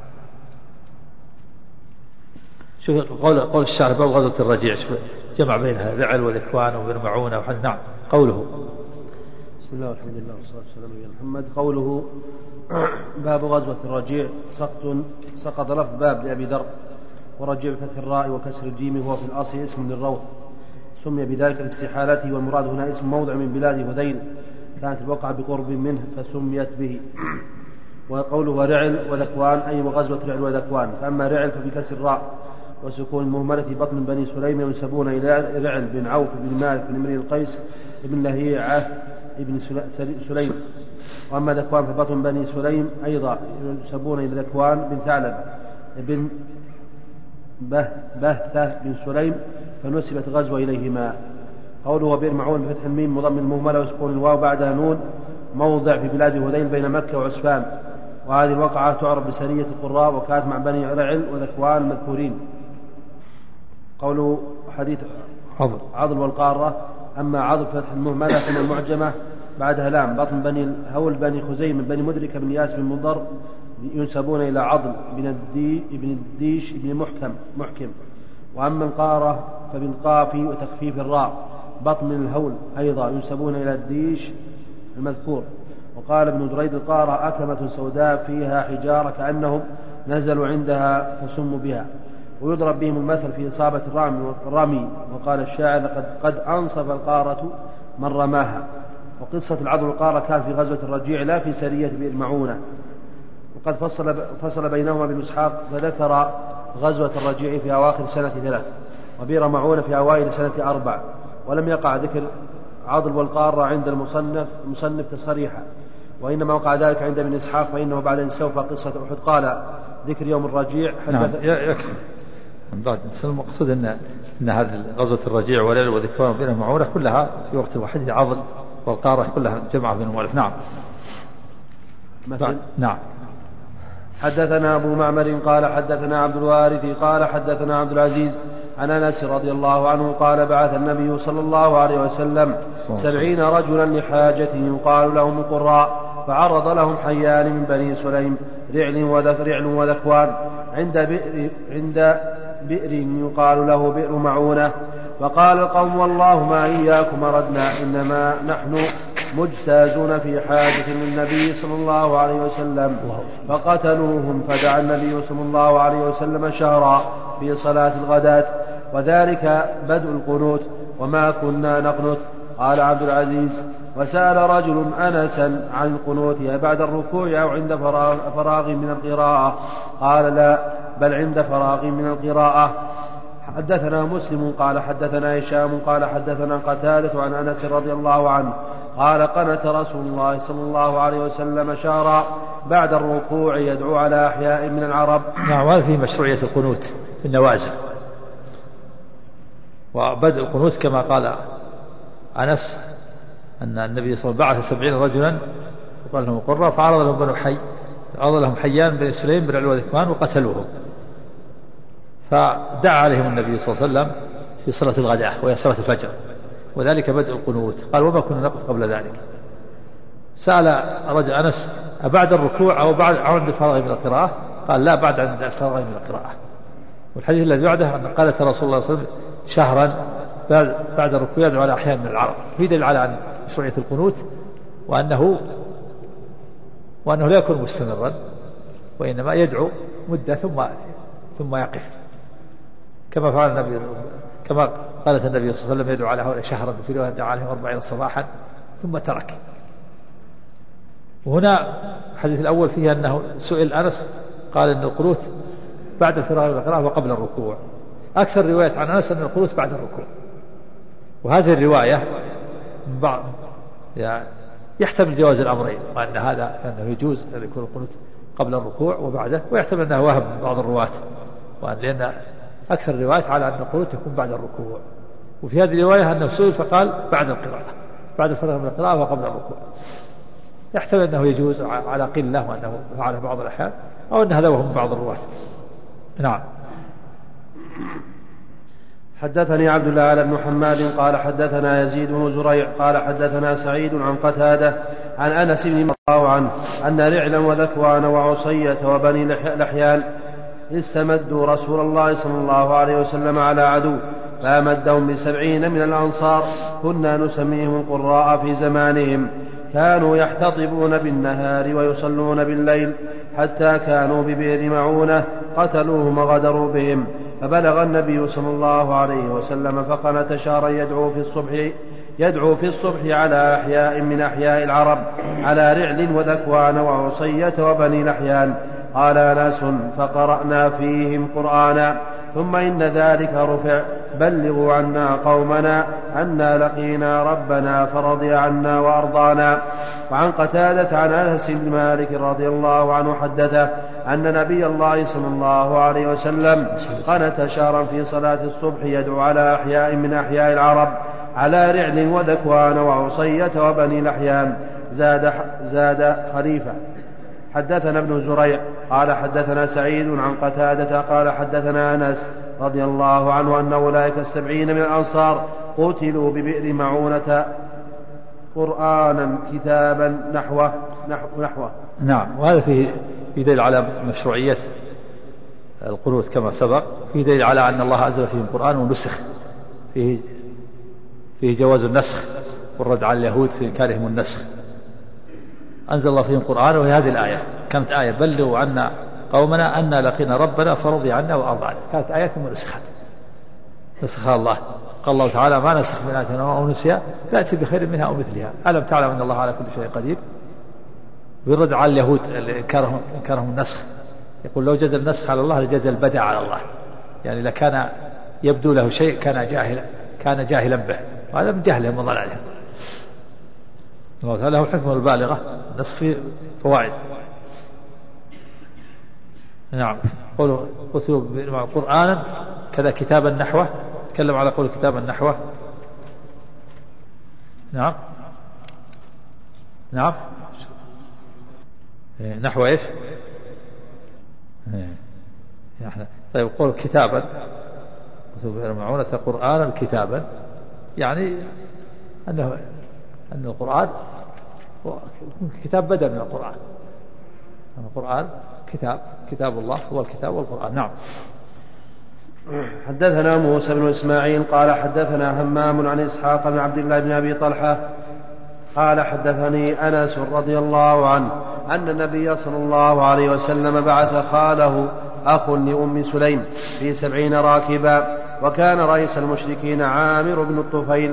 شوف قول الشاعر باب غزوة الرجيع، جمع بينها رعل وذكوان وبن معونة وحد. نعم. قوله بسم الله والحمد لله والصلاة والسلام على محمد. قوله باب غزوة الرجيع سقط لفظ باب لأبي ذر، ورجيع بفتح الراء وكسر الجيم هو في الأصل اسم للروض، سمي بذلك لاستحالته، والمراد هنا اسم موضع من بلاد هذيل كانت الوقعة بقرب منه فسميت به. وقوله رعل وذكوان أي وغزوة رعل وذكوان. فأما رعل فبكسر الراء وسكون المهملة بطن بني سليم، ينسبون إلى رعل بن عوف بن مالك بن امرئ القيس بن لهيعة بن سليم. وأما ذكوان فبطن بني سليم أيضا ينسبون إلى ذكوان بن ثعلب بن بهثة بن سليم، فنسبت غزوة إليهما. قوله وبئر معون بفتح الميم وضم المهملة وسكون الواو بعدها نون، موضع في بلاد هذيل بين مكة وعسفان، وهذه الوقعة تعرف بسرية القراء، وكانت مع بني رعل وذكوان المذكورين. قوله حديث عضل والقارة. أما عضل فتح المهملة ثم المعجمة بعدها لام بطن بني الهول بني خزيم بني مدركة بن ياس بن مضر ينسبون إلى عضل بن الديش بن محكم. وأما القارة فبالقاف وتخفيف الراء بطن الهول أيضا ينسبون إلى الديش المذكور. وقال ابن دريد القارة أكمة سوداء فيها حجارة كأنهم نزلوا عندها فسموا بها، ويضرب بهم المثل في إصابة الرمي. وقال الشاعر قد أنصف القارة من رماها. وقصة العضل والقارة كان في غزوة الرجيع لا في سرية بئر معونة. وقد فصل بينهما ابن إسحاق فذكر غزوة الرجيع في أواخر سنة 3 وبئر معونة في أوائل سنة 4، ولم يقع ذكر عضل والقارة عند المصنف تصريحا، وإنما وقع ذلك عند ابن إسحاق، فإنه بعد أن استوفى قصة أحد قال ذكر يوم الرجيع. نعم يكفي. المقصود أن هذه غزوة الرجيع وليل وذكوان وبئر معونة كلها في وقت واحد، عضل والقارة كلها جمع بين المؤلف. نعم. نعم. حدثنا أبو معمر قال حدثنا عبد الوارث قال حدثنا عبد العزيز عن أنس رضي الله عنه قال بعث النبي صلى الله عليه وسلم 70 رجلا لحاجة يقال لهم القراء، فعرض لهم حيان من بني سليم رعل وذكوان عند بئر يقال له بئر معونة. وقال القوم والله ما إياكم أردنا، إنما نحن مجتازون في حاجة للنبي صلى الله عليه وسلم. فقتلوهم، فدعا النبي صلى الله عليه وسلم شهرا في صلاة الغداة، وذلك بدء القنوت، وما كنا نقنت. قال عبد العزيز: وسأل رجل أنسا عن القنوت بعد الركوع أو عند فراغ من القراءة، قال: لا، بل عند فراغ من القراءة. حدثنا مسلم قال حدثنا هشام قال حدثنا قتادة عن أنس رضي الله عنه قال: قنت رسول الله صلى الله عليه وسلم شهرا بعد الركوع يدعو على أحياء من العرب. نعم. وهذا في مشروعية القنوت في النوازل، وبدء القنوت كما قال أنس أن النبي صلى الله عليه وسلم بعث 70 رجلا وقال لهم قرة، فعرض لهم بنو حي، عرض لهم حيان بن سليم بن علوة ذكوان وقتلوهم، فدعا عليهم النبي صلى الله عليه وسلم في صلاة الغداء وهي صلاة الفجر، وذلك بدء القنوت. قال: وما كنا نقف قبل ذلك. سأل رجل أنس: أبعد الركوع أو بعد عند الفراغ من القراءة؟ قال: لا، بعد عند الفراغ من القراءة. والحديث الذي بعده أن قالت رسول الله صلى الله عليه وسلم شهرا بعد الركوع يدعو على أحيان من العرب، في دليل على أن مشروعية القنوت، وأنه لا يكون مستمرا، وإنما يدعو مدة ثم يقف، كما فعل النبي، كما قالت النبي صلى الله عليه وسلم يدعو على هؤلاء شهرا، في رواية دعا عليهم 40 صباحا ثم ترك. وهنا الحديث الأول فيه أنه سئل أنس قال أن القنوت بعد الفراغ من القراءة وقبل الركوع. أكثر رواية عن أنس أن القنوت بعد الركوع، وهذه الرواية من بعض يحتمل جواز الأمرين، وأن هذا أنه يجوز أن يكون القنوت قبل الركوع وبعده، ويحتمل أنه وهم من بعض الرواة، لأن أكثر الروايات على أن القنوت يكون بعد الركوع. وفي هذه الرواية أنه سئل فقال بعد القراءة، بعد الفراغ من القراءة وقبل الركوع. يحتمل أنه يجوز على قلة، وأنه فعله بعض الأحيان، أو أن هذا وهم بعض الرواة. نعم. حدثني عبد الله بن حماد قال حدثنا يزيد بن زريع قال حدثنا سعيد عن قتادة عن أنس بن الله عنه أن رعلا وذكوان وعصية وبني لحيان استمدوا رسول الله صلى الله عليه وسلم على عدو، فأمدهم ب70 من الأنصار، كنا نسميهم القراء في زمانهم، كانوا يحتطبون بالنهار ويصلون بالليل، حتى كانوا ببئر معونة، قتلوهم وغدروا بهم. فبلغ النبي صلى الله عليه وسلم فقنت شهرا يدعو في الصبح على أحياء من أحياء العرب، على رعل وذكوان وعصية وبني لحيان. قال أنس: فقرأنا فيهم قرآنا، ثم إن ذلك رفع: بلغوا عنا قومنا أنا لقينا ربنا فرضي عنا وأرضانا. وعن قتادة عن أنس بن مالك رضي الله عنه حدثه أن نبي الله صلى الله عليه وسلم قنت شهرا في صلاة الصبح يدعو على أحياء من أحياء العرب، على رعل وذكوان وعصية وبني لحيان. زاد خليفة. حدثنا ابن زريع قال حدثنا سعيد عن قتادة قال حدثنا أنس رضي الله عنه أن أولئك 70 من الأنصار قتلوا ببئر معونة قرآنا كتابا نحوه. نعم. وهذا فيه دليل على مشروعية القنوت كما سبق، فيه دليل على أن الله أنزل فيهم القرآن ونسخ، فيه جواز النسخ والرد على اليهود في إنكارهم النسخ. أنزل الله فيهم القرآن، وهي هذه الآية كانت آية بلغوا عنا قومنا أن لقينا ربنا فرضي عنا وأرضى عنا، كانت آيات منسخة نسخها الله. قال الله تعالى ما نسخ من آية أو نسيها نأتي بخير منها أو مثلها ألم تعلم أن الله على كل شيء قدير. ويرد على اليهود إنكارهم النسخ، يقول لو جاز النسخ على الله لجاز البدع على الله، يعني لكان يبدو له شيء كان جاهلا به، وهذا من جهلهم وضلالهم. الله تعالى له الحكمة البالغة، النسخ فيه فوائد. نعم. قولوا قتلوا قرآنا كذا كتابا نحوه، تكلم على قول كتابا نحوه. نعم نعم نحو ايش؟ طيب قول كتابا معونة قرآنا كتابا، يعني أن القرآن كتاب بدل من القرآن. القرآن كتاب الله هو الكتاب والقرآن. نعم. حدثنا موسى بن إسماعيل قال حدثنا همام عن إسحاق بن عبد الله بن أبي طلحة قال حدثني أنس رضي الله عنه أن النبي صلى الله عليه وسلم بعث خاله أخ لأم سليم في 70 راكبا، وكان رئيس المشركين عامر بن الطفيل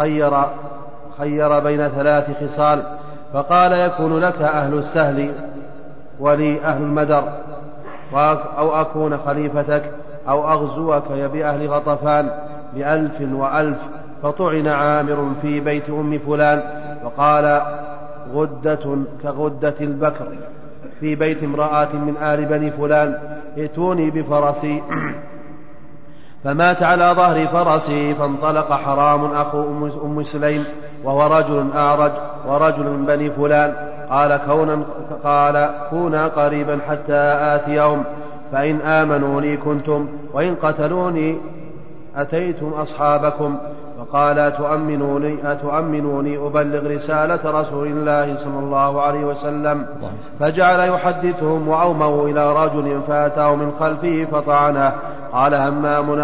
خير بين 3 خصال، فقال يكون لك أهل السهل ولي أهل المدر، أو أكون خليفتك أو أغزوك بأهل غطفان ب1000 و1000. فطعن عامر في بيت أم فلان، وقال غدة كغدة البكر في بيت امرأة من آل بني فلان، ائتوني بفرسي. فمات على ظهر فرسي، فانطلق حرام أخو أم سليم وهو رجل أعرج ورجل من بني فلان، قال كونا قريبا حتى آتيهم، فإن آمنوا لي كنتم، وإن قتلوني أتيتم أصحابكم. فقال أتؤمنوني أبلغ رسالة رسول الله صلى الله عليه وسلم. فجعل يحدثهم، وأوموا إلى رجل فأتاه من خلفه فطعنه. قال همام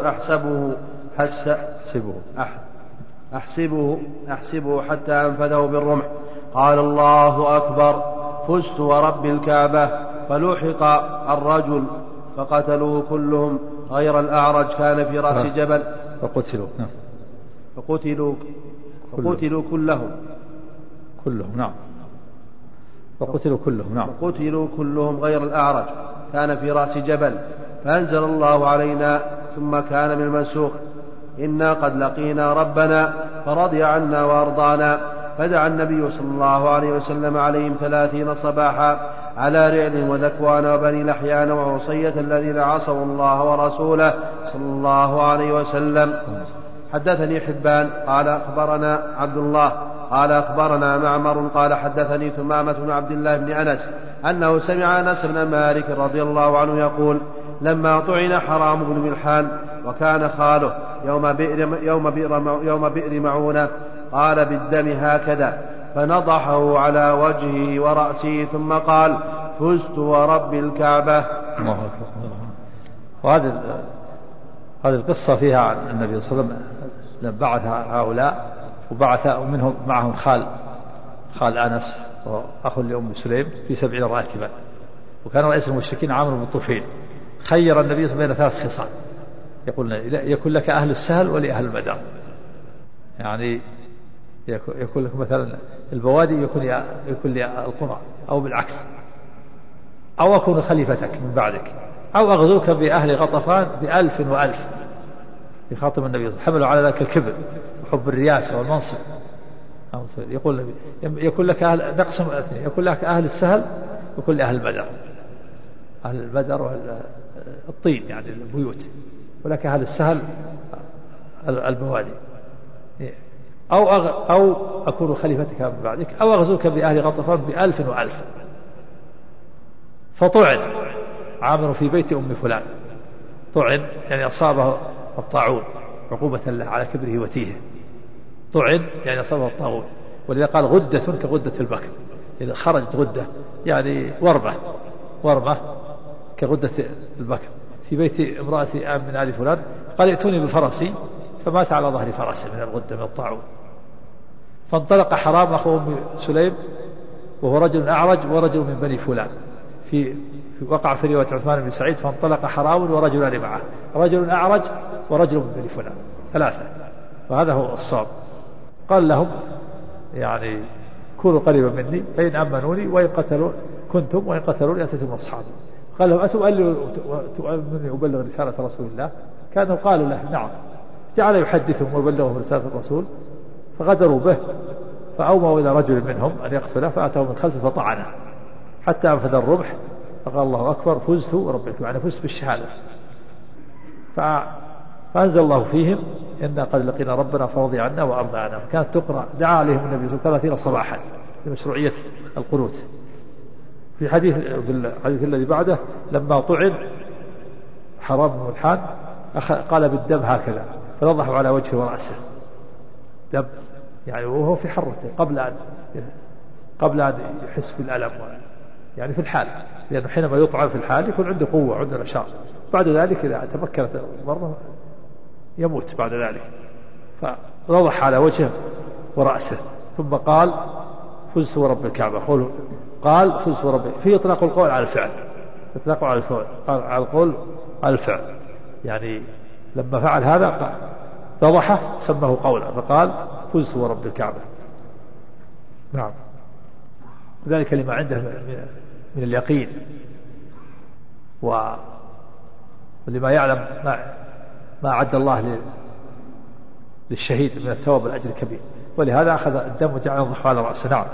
أحسبه حتى أنفذه بالرمح. قال الله أكبر، فزت ورب الكعبة. فلوحق الرجل فقتلوه كلهم غير الأعرج كان في رأس جبل. فقتلوا كلهم غير الأعرج كان في رأس جبل. فأنزل الله علينا ثم كان من المنسوخ إنا قد لقينا ربنا فرضي عنا وأرضانا. فدعا النبي صلى الله عليه وسلم عليهم 30 صباحا على رعل وذكوان وبني لحيان وعصية الذين عصوا الله ورسوله صلى الله عليه وسلم. حدثني حبان قال أخبرنا عبد الله قال أخبرنا معمر قال حدثني ثمامة بن عبد الله بن أنس أنه سمع أنس بن مالك رضي الله عنه يقول لما طعن حرام بن ملحان وكان خاله يوم بئر معونة قال بالدم هكذا، فنضحه على وجهه ورأسه ثم قال فزت ورب الكعبة. وهذه القصة فيها عن النبي صلى الله عليه وسلم بعث هؤلاء، وبعث منهم معهم خال أنس وأخ لأم سليم في 70 راكبا، وكان رئيس المشركين عامر بن الطفيل. خير النبي بين 3 خصال، يقول يكون لك أهل السهل ولأهل المدار، يعني يكون لك مثلا البوادي يكون لي القرى، أو بالعكس، أو أكون خليفتك من بعدك، أو أغزوك بأهل غطفان ب1000 و1000. يخاطب النبي حملوا على ذلك الكبر وحب الرياسة والمنصب. يقول يكون لك نقسم يكون لك أهل السهل ويكون لأهل البدر، أهل البدر والطين يعني البيوت، ولك أهل السهل البوادي. أو أكون خليفتك من بعدك أو أغزوك بأهل غطفان ب1000 و1000. فطعن عامر في بيت أم فلان، طعن يعني أصابه الطاعون عقوبة له على كبره وتيهه، طعن يعني أصابه الطاعون. ولذا قال غدة كغدة البكر، إذا خرجت غدة يعني ورمة كغدة البكر في بيت امرأة من آل فلان. قال ائتوني بفرسي، فمات على ظهر فرسه من الغدة من الطاعون. فانطلق حرام أخو أم سليم وهو رجل أعرج ورجل من بني فلان، وقع في رواية عثمان بن سعيد فانطلق حرام ورجلان معه، رجل أعرج ورجل من بني فلان، 3. وهذا هو الصواب. قال لهم يعني كونوا قريبا مني فإن أمنوني وإن قتلوني أتيتم أصحابي. قال لهم أتؤمنوني أبلغ رسالة رسول الله؟ كانوا قالوا له نعم. جعل يحدثهم ويبلغهم رسالة الرسول، فغدروا به فأوموا إلى رجل منهم أن يقتله، فأتوا من خلفه فطعنه حتى أنفذ الرمح، فقال الله أكبر فزت وربكم، يعني فزت بالشهادة. فأنزل الله فيهم إنا قد لقينا ربنا فرضي عنا وأرضى عنا. كانت تقرأ دعا عليهم النبي صلى الله عليه وسلم 30 صباحا لمشروعية القنوت. في الحديث الذي بعده لما طعن حرام بن ملحان قال بالدم هكذا، فنضحوا على وجهه ورأسه دم، يعني وهو في حرته قبل أن يحس بالألم، يعني في الحال، لأنه حينما يطعن في الحال يكون عنده قوة عنده نشاط. بعد ذلك إذا تمكنت مرة يموت بعد ذلك. فنضح على وجهه ورأسه ثم قال فزت ورب الكعبة. قال فزت ورب، في إطلاق القول على الفعل، إطلاق على الفعل، قال على القول على الفعل، يعني لما فعل هذا نضحه سماه قولا، فقال فزت ورب الكعبة. نعم، ذلك لما عنده من اليقين ولما يعلم ما أعد الله للشهيد من الثواب والأجر الكبير، ولهذا أخذ الدم وجعل ينضح على رأسه. نعم.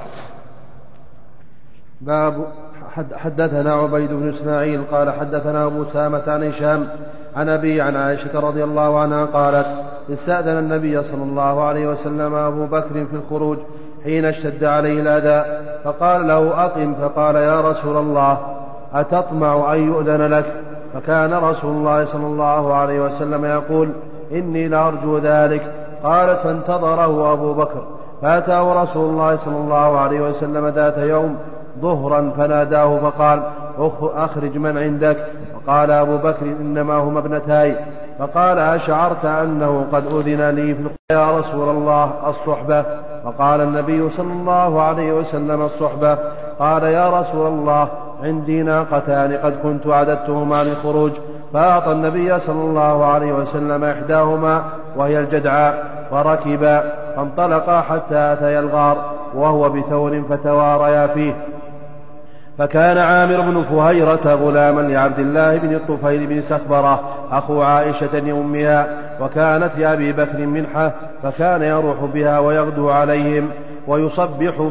باب حدثنا عبيد بن إسماعيل قال حدثنا أبو سامة عن هشام عن أبي عن عائشة رضي الله عنها قالت استأذن النبي صلى الله عليه وسلم أبو بكر في الخروج حين اشتد عليه الأذى، فقال له أقم، فقال يا رسول الله أتطمع أن يؤذن لك؟ فكان رسول الله صلى الله عليه وسلم يقول إني لأرجو ذلك. قالت فانتظره أبو بكر، فأتاه رسول الله صلى الله عليه وسلم ذات يوم ظهرا فناداه فقال أخرج من عندك؟ فقال أبو بكر إنما هما ابنتاي. فقال أشعرت أنه قد أذن لي يا رسول الله الصحبة؟ فقال النبي صلى الله عليه وسلم الصحبة. قال يا رسول الله عندي ناقتان قد كنت أعددتهما للخروج، فأعطى النبي صلى الله عليه وسلم إحداهما وهي الجدعاء، وركبا فانطلقا حتى أتيا الغار وهو بثور فتواريا فيه. فكان عامر بن فهيرة غلاما لعبد الله بن الطفيل بن سخبرة أخو عائشة أمها، وكانت لأبي بكر منحة، فكان يروح بها ويغدو عليهم ويصبح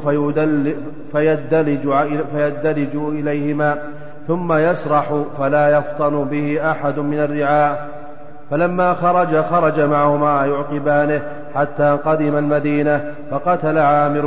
فيدلج إليهما ثم يسرح فلا يفطن به أحد من الرعاء. فلما خرج معهما يعقبانه حتى قدم المدينة، فقتل عامر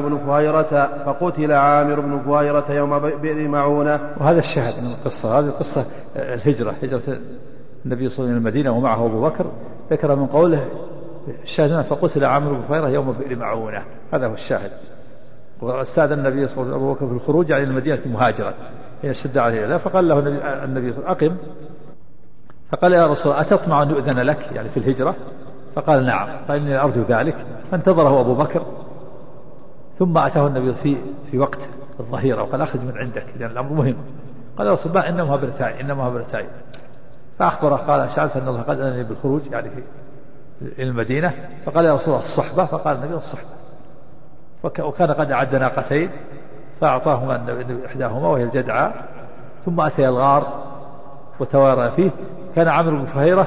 بن فهيرة يوم بئر معونة. وهذا الشاهد من القصة، هذه القصة هجرة النبي صلى الله عليه وسلم المدينة ومعه أبو بكر، ذكر من قوله الشاهد فقتل عامر بن فهيرة يوم بئر معونة، هذا هو الشاهد. واستأذن النبي صلى الله عليه وسلم أبو بكر في الخروج على المدينة مهاجرا حين اشتد عليه الأذى، فقال له النبي صلى الله عليه وسلم أقم، فقال يا رسول الله أتطمع أن يؤذن لك يعني في الهجرة؟ فقال نعم، قال إني أرجو ذلك. فانتظره أبو بكر ثم أتاه النبي في وقت الظهيرة وقال أخرج من عندك لأن الأمر مهم. قال يا رسول الله إنما هبرتاي. فأخبره قال شعرت أن الله قد أذن بالخروج يعني في المدينة. فقال يا رسول الله الصحبة؟ فقال النبي الصحبة. وكان قد أعد ناقتين فأعطاهما النبي إحداهما وهي الجدعاء، ثم أتي الغار وتوارى فيه. كان عامر بن فهيرة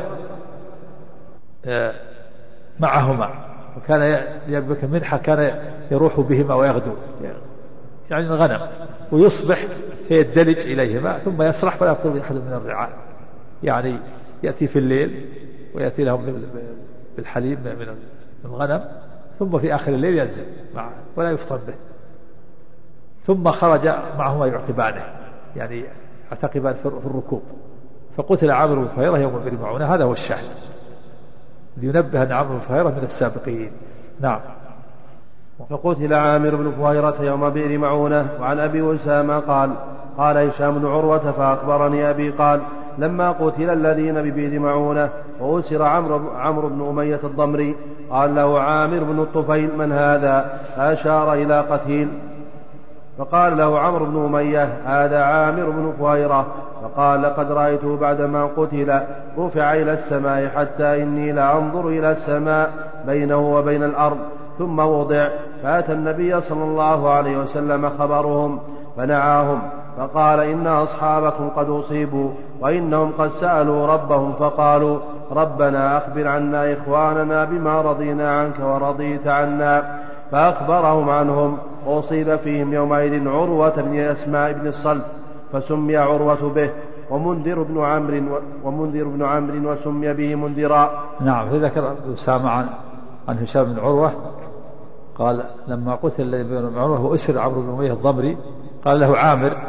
معهما، وكان يبك منحة كان يروح بهما ويغدو يعني الغنم، ويصبح فيدلج إليهما ثم يسرح فلا يفطر أحد من الرعاء، يعني يأتي في الليل ويأتي لهم بالحليب من الغنم ثم في آخر الليل ينزل ولا يفطر به، ثم خرج معهما يعقبانه يعني يعتقبان في الركوب، فقتل عامر بن فهيرة يوم بئر معونة. هذا هو الشاهد لينبه أن عامر بن فهيرة من السابقين. نعم. فقتل عامر بن فهيرة يوم بئر معونة. وعن أبي أسامة قال هشام بن عروة فأخبرني أبي قال لما قتل الذين ببئر معونة وأسر عمرو بن أمية الضمري قال له عامر بن الطفيل من هذا؟ فأشار إلى قتيل، فقال له عمرو بن أمية هذا عامر بن فهيرة. فقال لقد رأيته بعدما قتل رفع إلى السماء حتى إني لأنظر إلى السماء بينه وبين الأرض ثم وضع. فأتى النبي صلى الله عليه وسلم خبرهم فنعاهم فقال إن أصحابكم قد أصيبوا وإنهم قد سألوا ربهم فقالوا ربنا أخبر عنا إخواننا بما رضينا عنك ورضيت عنا. فأخبرهم عنهم وأصيب فيهم يومئذ عروة بن أسماء بن الصلت فسمي عروة به ومنذر بن عمرو وسمي به منذرا. نعم. فذكر أسامة عن هشام بن عروة قال لما قتل الذي بن عروة وأسر عمرو بن أمية الضمري قال له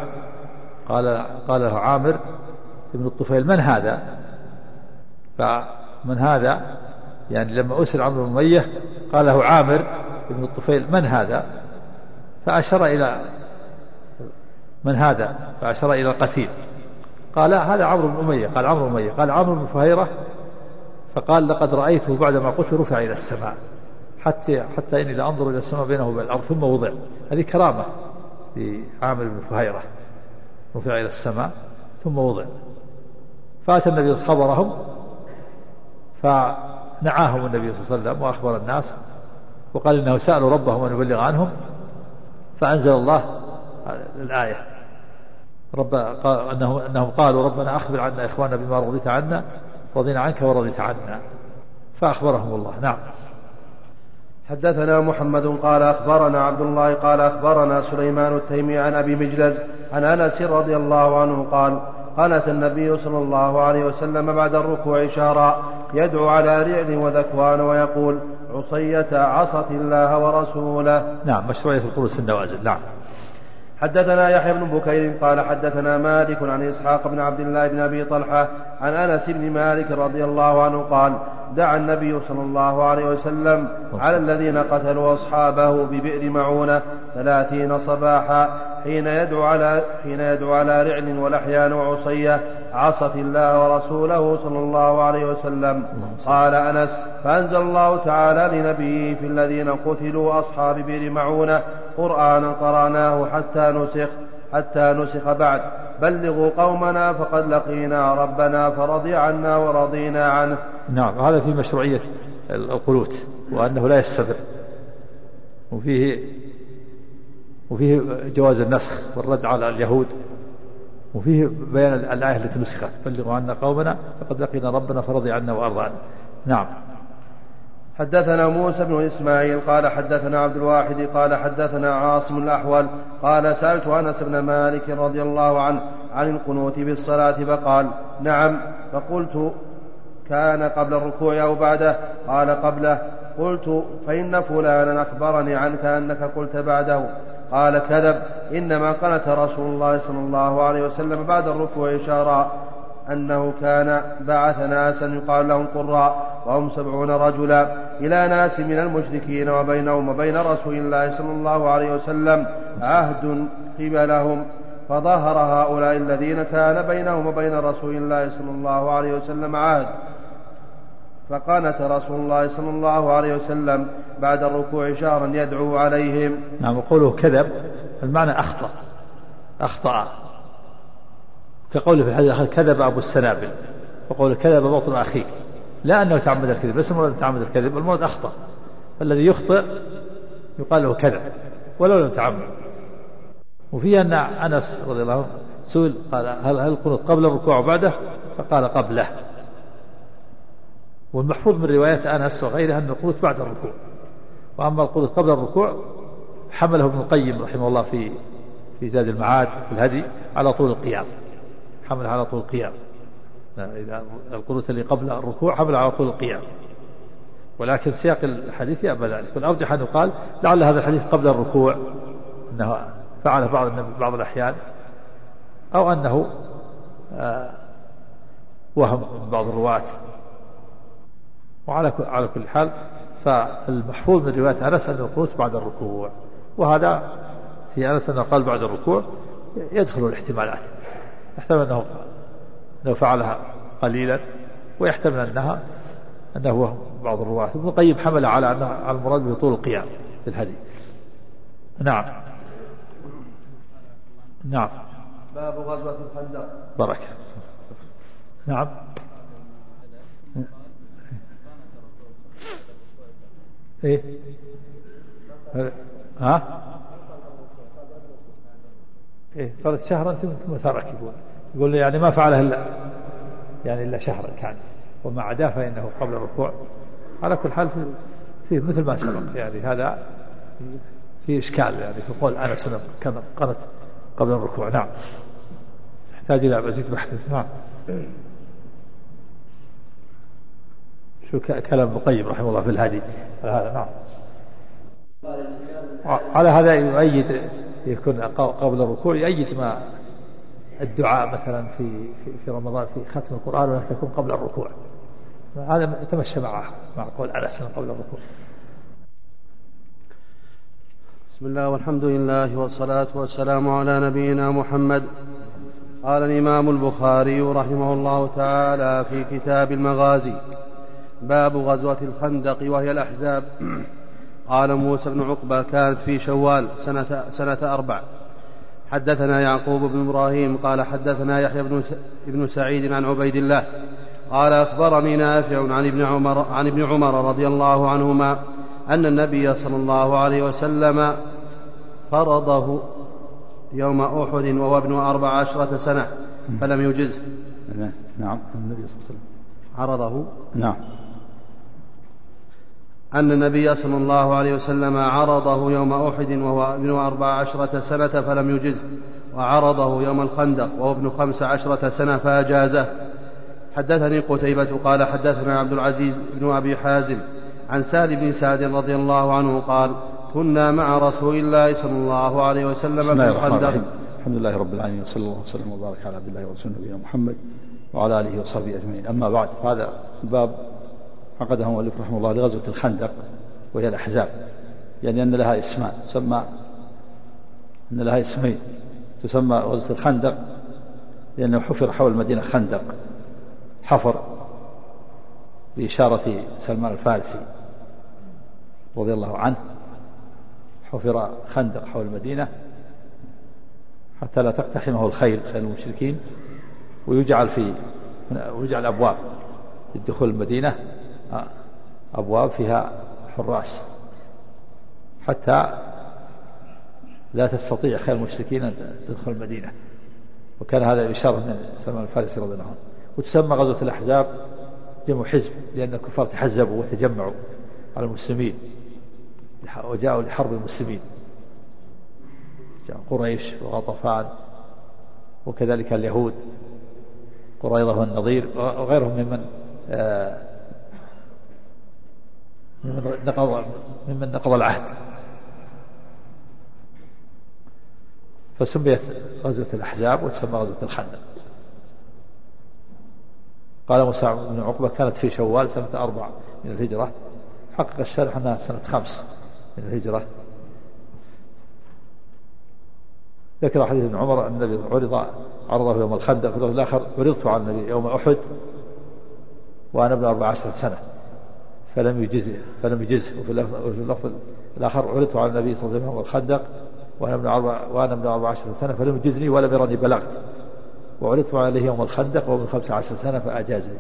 عامر ابن الطفيل من هذا؟ فمن هذا يعني لما أسر عمرو بن أمية قال له عامر ابن الطفيل من هذا؟ فأشار إلى من هذا؟ فأشار إلى القتيل. قال هذا عمرو بن أمية. قال عمرو بن أمية. قال عمرو بن فهيرة. فقال لقد رأيته بعدما قتل رفع إلى السماء حتى إني لأنظر إلى السماء بينه وبين الأرض ثم وضع. هذه كرامة لعامر بن فهيرة، رفع إلى السماء ثم وضع. فأتى النبي خبرهم فنعاهم النبي صلى الله عليه وسلم وأخبر الناس وقال إنه سألوا ربهم أن يبلغ عنهم، فأنزل الله الآية أنهم قالوا ربنا أخبر عنا إخواننا بما رضيت عنا رضينا عنك ورضيت عنا، فأخبرهم الله. نعم. حدثنا محمد قال أخبرنا عبد الله قال أخبرنا سليمان التيمي عن أبي مجلز عن أنس رضي الله عنه قال قنت النبي صلى الله عليه وسلم بعد الركوع شهرا يدعو على رعل وذكوان ويقول عصية عصت الله ورسوله. نعم. مشروعية القنوت في النوازل. نعم. حدثنا يحيى بن بكير قال حدثنا مالك عن إسحاق بن عبد الله بن أبي طلحة عن أنس بن مالك رضي الله عنه قال دعا النبي صلى الله عليه وسلم على الذين قتلوا أصحابه ببئر معونة 30 صباحا حين يدعو على رعل ولحيان وعصية عصت الله ورسوله صلى الله عليه وسلم. قال أنس فأنزل الله تعالى لنبيه في الذين قتلوا أصحاب بئر معونة قرآنا قرأناه حتى نسخ بعد بلغوا قومنا فقد لقينا ربنا فرضي عنا ورضينا عنه. نعم. هذا في مشروعية القنوت وأنه لا يستمر، وفيه جواز النسخ والرد على اليهود، وفيه بيان الآية التي نسخت بلغوا عنا قومنا فقد لقينا ربنا فرضي عنا وأرضانا. نعم. حدثنا موسى بن إسماعيل قال حدثنا عبد الواحد قال حدثنا عاصم الأحول قال سألت أنس بن مالك رضي الله عنه عن القنوت بالصلاة فقال نعم. فقلت كان قبل الركوع أو بعده؟ قال قبله. قلت فإن فلانا أخبرني عنك أنك قلت بعده. قال كذب، إنما قنت رسول الله صلى الله عليه وسلم بعد الركوع إشارة أنه كان بعث ناسا يقال لهم قراء وهم 70 رجلا إلى ناس من المشركين وبينهم وبين رسول الله صلى الله عليه وسلم عهد قبلهم، فظهر هؤلاء الذين كان بينهم وبين رسول الله صلى الله عليه وسلم عهد، فقنت رسول الله صلى الله عليه وسلم بعد الركوع شهرا يدعو عليهم. نعم. وقوله كذب المعنى أخطأ كقوله في الحديث كذب أبو السنابل، وقوله كذب بطن أخيك، لا أنه تعمد الكذب، بس المراد تعمد الكذب، المراد أخطأ، الذي يخطئ يقال له كذب ولو لم تعمد. وفي أن أنس رضي الله عنه سئل قال هل القنوت قبل الركوع وبعده؟ فقال قبله. والمحفوظ من رواية أنس وغيرها أن القنوت بعد الركوع، وأما القنوت قبل الركوع حمله ابن القيم رحمه الله في زاد المعاد في الهدي على طول القيام، حمل على طول القيام. إذا القنوت اللي قبل الركوع حمل على طول القيام. ولكن سياق الحديث يأبى ذلك، والأرجح أن يقال لعل هذا الحديث قبل الركوع أنه فعله بعض الأحيان، أو أنه وهم من بعض الرواة. وعلى كل حال فالمحفوظ من رواية أنس أن القنوت بعد الركوع، وهذا في أنس أنه قال بعد الركوع يدخل الاحتمالات، يحتمل أنه فعلها قليلا، ويحتمل أنه هو بعض الرواة. ابن القيم حمل على المراد بطول القيام في الحديث. نعم. نعم. باب غزوة الخندق. بركة. نعم. ايه ها ايه قالت شهرا ثم ترك، يقول يعني ما فعله إلا شهرا كان، وما عداه فإنه قبل الركوع. على كل حال فيه مثل ما سبق، يعني هذا فيه إشكال يعني في قول أنس كان قالت قبل الركوع. نعم. يحتاج إلى مزيد بحث. نعم. شو كلام ابن القيم رحمه الله في الهادي هذا. نعم. على هذا يؤيد يكون قبل الركوع، يؤيد ما الدعاء مثلا في رمضان في ختم القرآن ولا تكون قبل الركوع، هذا تمشى مع قول أنس قبل الركوع. بسم الله والحمد لله والصلاة والسلام على نبينا محمد. قال الإمام البخاري رحمه الله تعالى في كتاب المغازي: باب غزوة الخندق وهي الأحزاب. قال موسى بن عقبة: كانت في شوال سنة 4. حدثنا يعقوب بن إبراهيم قال حدثنا يحيى بن سعيد عن عبيد الله قال أخبرني نافع عن ابن عمر رضي الله عنهما أن النبي صلى الله عليه وسلم فرضه يوم أحد وهو ابن 14 سنة فلم يجزه. نعم. النبي صلى الله عليه وسلم عرضه. نعم. أن النبي صلى الله عليه وسلم عرضه يوم أحد وهو ابن 14 سنة فلم يجزه، وعرضه يوم الخندق وهو ابن 15 سنة فأجازه. حدثني قتيبة قال حدثنا عبد العزيز بن أبي حازم عن سهل بن سعد رضي الله عنه قال: كنا مع رسول الله صلى الله عليه وسلم في الخندق. الحمد لله رب العالمين، وصلى الله وسلم وبارك على عبد الله ورسوله نبينا محمد وعلى آله وصحبه أجمعين. أما بعد، هذا الباب عقده المؤلف رحمه الله لغزوة الخندق وهي الأحزاب، يعني أن لها اسمان، أن لها اسمين، تسمى غزوة الخندق لأنه حفر حول المدينة خندق، حفر بإشارة سلمان الفارسي رضي الله عنه، حفر خندق حول المدينة حتى لا تقتحمه الخيل المشركين، ويجعل أبواب للدخول المدينة، أبواب فيها حراس حتى لا تستطيع خيل المشركين أن تدخل المدينة. وكان هذا إشارة من سلمان الفارسي رضي الله عنه. وتسمى غزوة الأحزاب جمع حزب، لأن الكفار تحزبوا وتجمعوا على المسلمين وجاءوا لحرب المسلمين، جاء قريش وغطفان وكذلك اليهود قريظة والنظير وغيرهم ممن نقض العهد، فسميت غزوة الأحزاب وتسمى غزوة الخندق. قال موسى بن عقبة: كانت في شوال سنة 4 من الهجرة. حقق الشارح أنها سنة 5 من الهجرة. ذكر حديث ابن عمر أن النبي عرضه يوم الخندق، في الآخر عرضت على النبي يوم أحد وأنا ابن 14 سنة فلم يجزه. وفي اللفظ الآخر عرضت على النبي صلى الله عليه وسلم يوم الخندق وأنا ابن 14 سنة فلم يجزني ولم يرني بلغت، وعرضت عليه يوم الخندق وهو من 15 سنة فأجازني.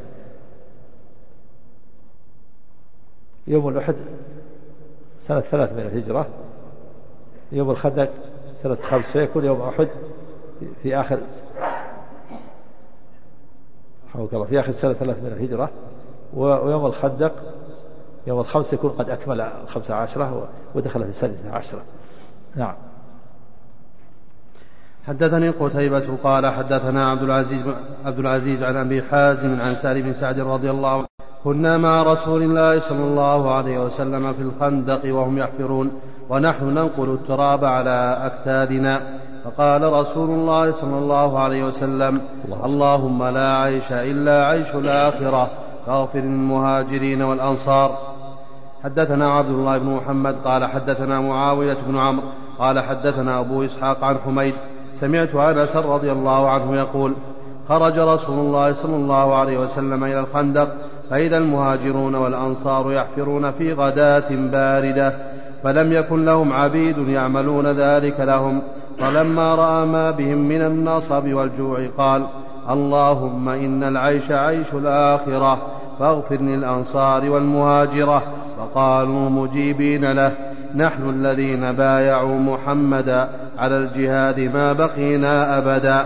يوم الأحد سنة 3 من الهجرة، يوم الخندق سنة 5، فيكون يوم أحد في آخر سنة 3 من الهجرة، ويوم الخندق يوم الخمس يكون قد أكمل 15 ودخل في 16. نعم. حدثني قتيبة قال حدثنا عبد العزيز عن أبي حازم عن سهل بن سعد رضي الله عنه كنا مع رسول الله صلى الله عليه وسلم في الخندق وهم يحفرون ونحن ننقل التراب على أكتادنا، فقال رسول الله صلى الله عليه وسلم: اللهم لا عيش إلا عيش الآخرة فاغفر للمهاجرين والأنصار. حدثنا عبد الله بن محمد قال حدثنا معاوية بن عمرو قال حدثنا أبو إسحاق عن حميد سمعت أنس رضي الله عنه يقول: خرج رسول الله صلى الله عليه وسلم إلى الخندق فإذا المهاجرون والأنصار يحفرون في غداة باردة، فلم يكن لهم عبيد يعملون ذلك لهم، فلما رأى ما بهم من النصب والجوع قال: اللهم إن العيش عيش الآخرة فاغفر للأنصار والمهاجرة. فقالوا مجيبين له: نحن الذين بايعوا محمدا على الجهاد ما بقينا أبدا.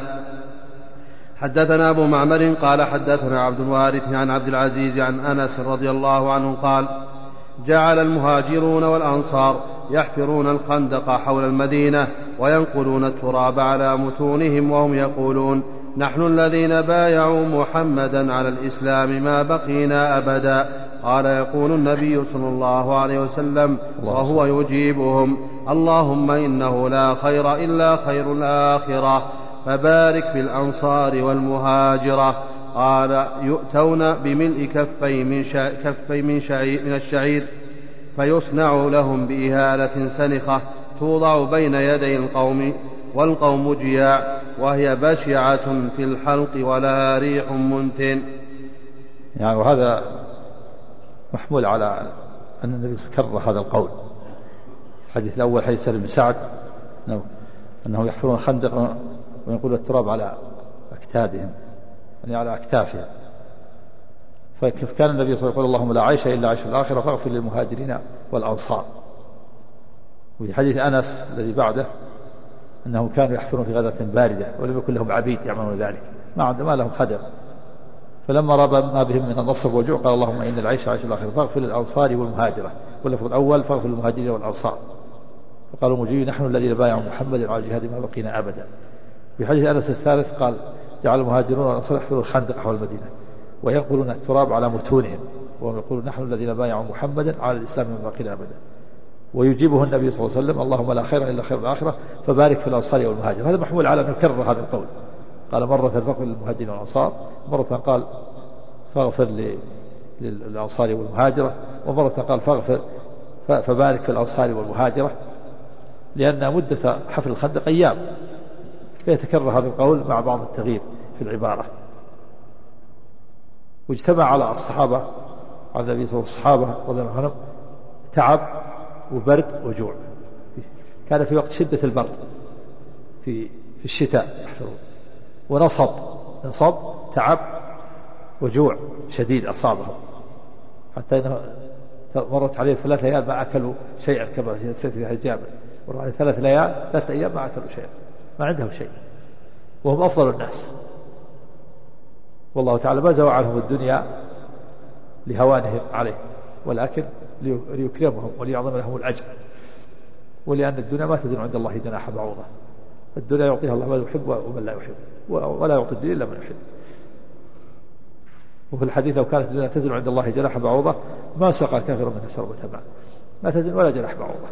حدثنا أبو معمر قال حدثنا عبد الوارث عن عبد العزيز عن أنس رضي الله عنه قال: جعل المهاجرون والأنصار يحفرون الخندق حول المدينة وينقلون التراب على متونهم وهم يقولون: نحن الذين بايعوا محمدا على الإسلام ما بقينا أبدا. قال: يقول النبي صلى الله عليه وسلم وهو يجيبهم: اللهم إنه لا خير إلا خير الآخرة فبارك في الأنصار والمهاجرة. قال: يؤتون بملء كفي من الشعير فيصنع لهم بإهالة سنخة توضع بين يدي القوم والقوم جياع وهي بشعة في الحلق ولها ريح منتن. يعني وهذا محمول على أن النبي كرر هذا القول. الحديث الأول حديث سهل بن سعد أنه يحفرون خندق وينقلون التراب على أكتادهم يعني على أكتافهم، فكيف كان النبي صلى الله عليه وسلم يقول: اللهم لا عيش إلا عيش الآخرة فاغفر للمهاجرين والأنصار. وفي حديث أنس الذي بعده أنهم كانوا يحفرون في غداة باردة ولم يكن لهم عبيد يعملون ذلك، ما لهم خدم، فلما رأى ما بهم من النصب والجوع قال: اللهم إن العيش عيش الآخرة فاغفر للأنصار والمهاجرة. واللفظ الأول: فاغفر للمهاجرين والأنصار. فقالوا مجيبين: نحن الذين بايعوا محمدا على الجهاد ما بقينا أبدا. في حديث أنس الثالث قال: جعل المهاجرون والأنصار يحفرون الخندق حول المدينة وينقلون التراب على متونهم وهم يقولون: نحن الذين بايعوا محمدا على الإسلام ما بقينا أبدا. ويجيبه النبي صلى الله عليه وسلم: اللهم لا خير إلا خير الآخرة فبارك في الأنصار والمهاجر. هذا محمول على أن يكرر هذا القول. قال مرة: فاغفر للمهاجرين والأنصار، مرة قال: فاغفر للأنصار والمهاجرة، ومرة قال: فبارك في الأنصار والمهاجرة، لأن مدة حفر الخندق أيام، فيتكرر هذا القول مع بعض التغيير في العبارة. واجتمع على الصحابة على النبي صلى الله عليه وسلم الصحابة رضي الله عنهم تعب وبرد وجوع. كان في وقت شدة البرد في الشتاء يحفرون، ونصب تعب وجوع شديد أصابهم، حتى إنه مرت عليه 3 ليال ما أكلوا شيئا كما في الجامع، مرت عليه 3 ليال 3 أيام ما أكلوا شيئا، ما عندهم شيء، وهم أفضل الناس. والله تعالى ما زوى عنهم الدنيا لهوانهم عليه، ولكن ليكرمهم وليعظم لهم الأجر، ولأن الدنيا ما تزن عند الله جناح بعوضة. الدنيا يعطيها الله من يحب ومن لا يحب، ولا يعطي الدنيا إلا من يحب. وفي الحديث: لو كانت الدنيا تزن عند الله جناح بعوضة ما سقى كافر منها شربة ماء. ما تزن ولا جناح بعوضة،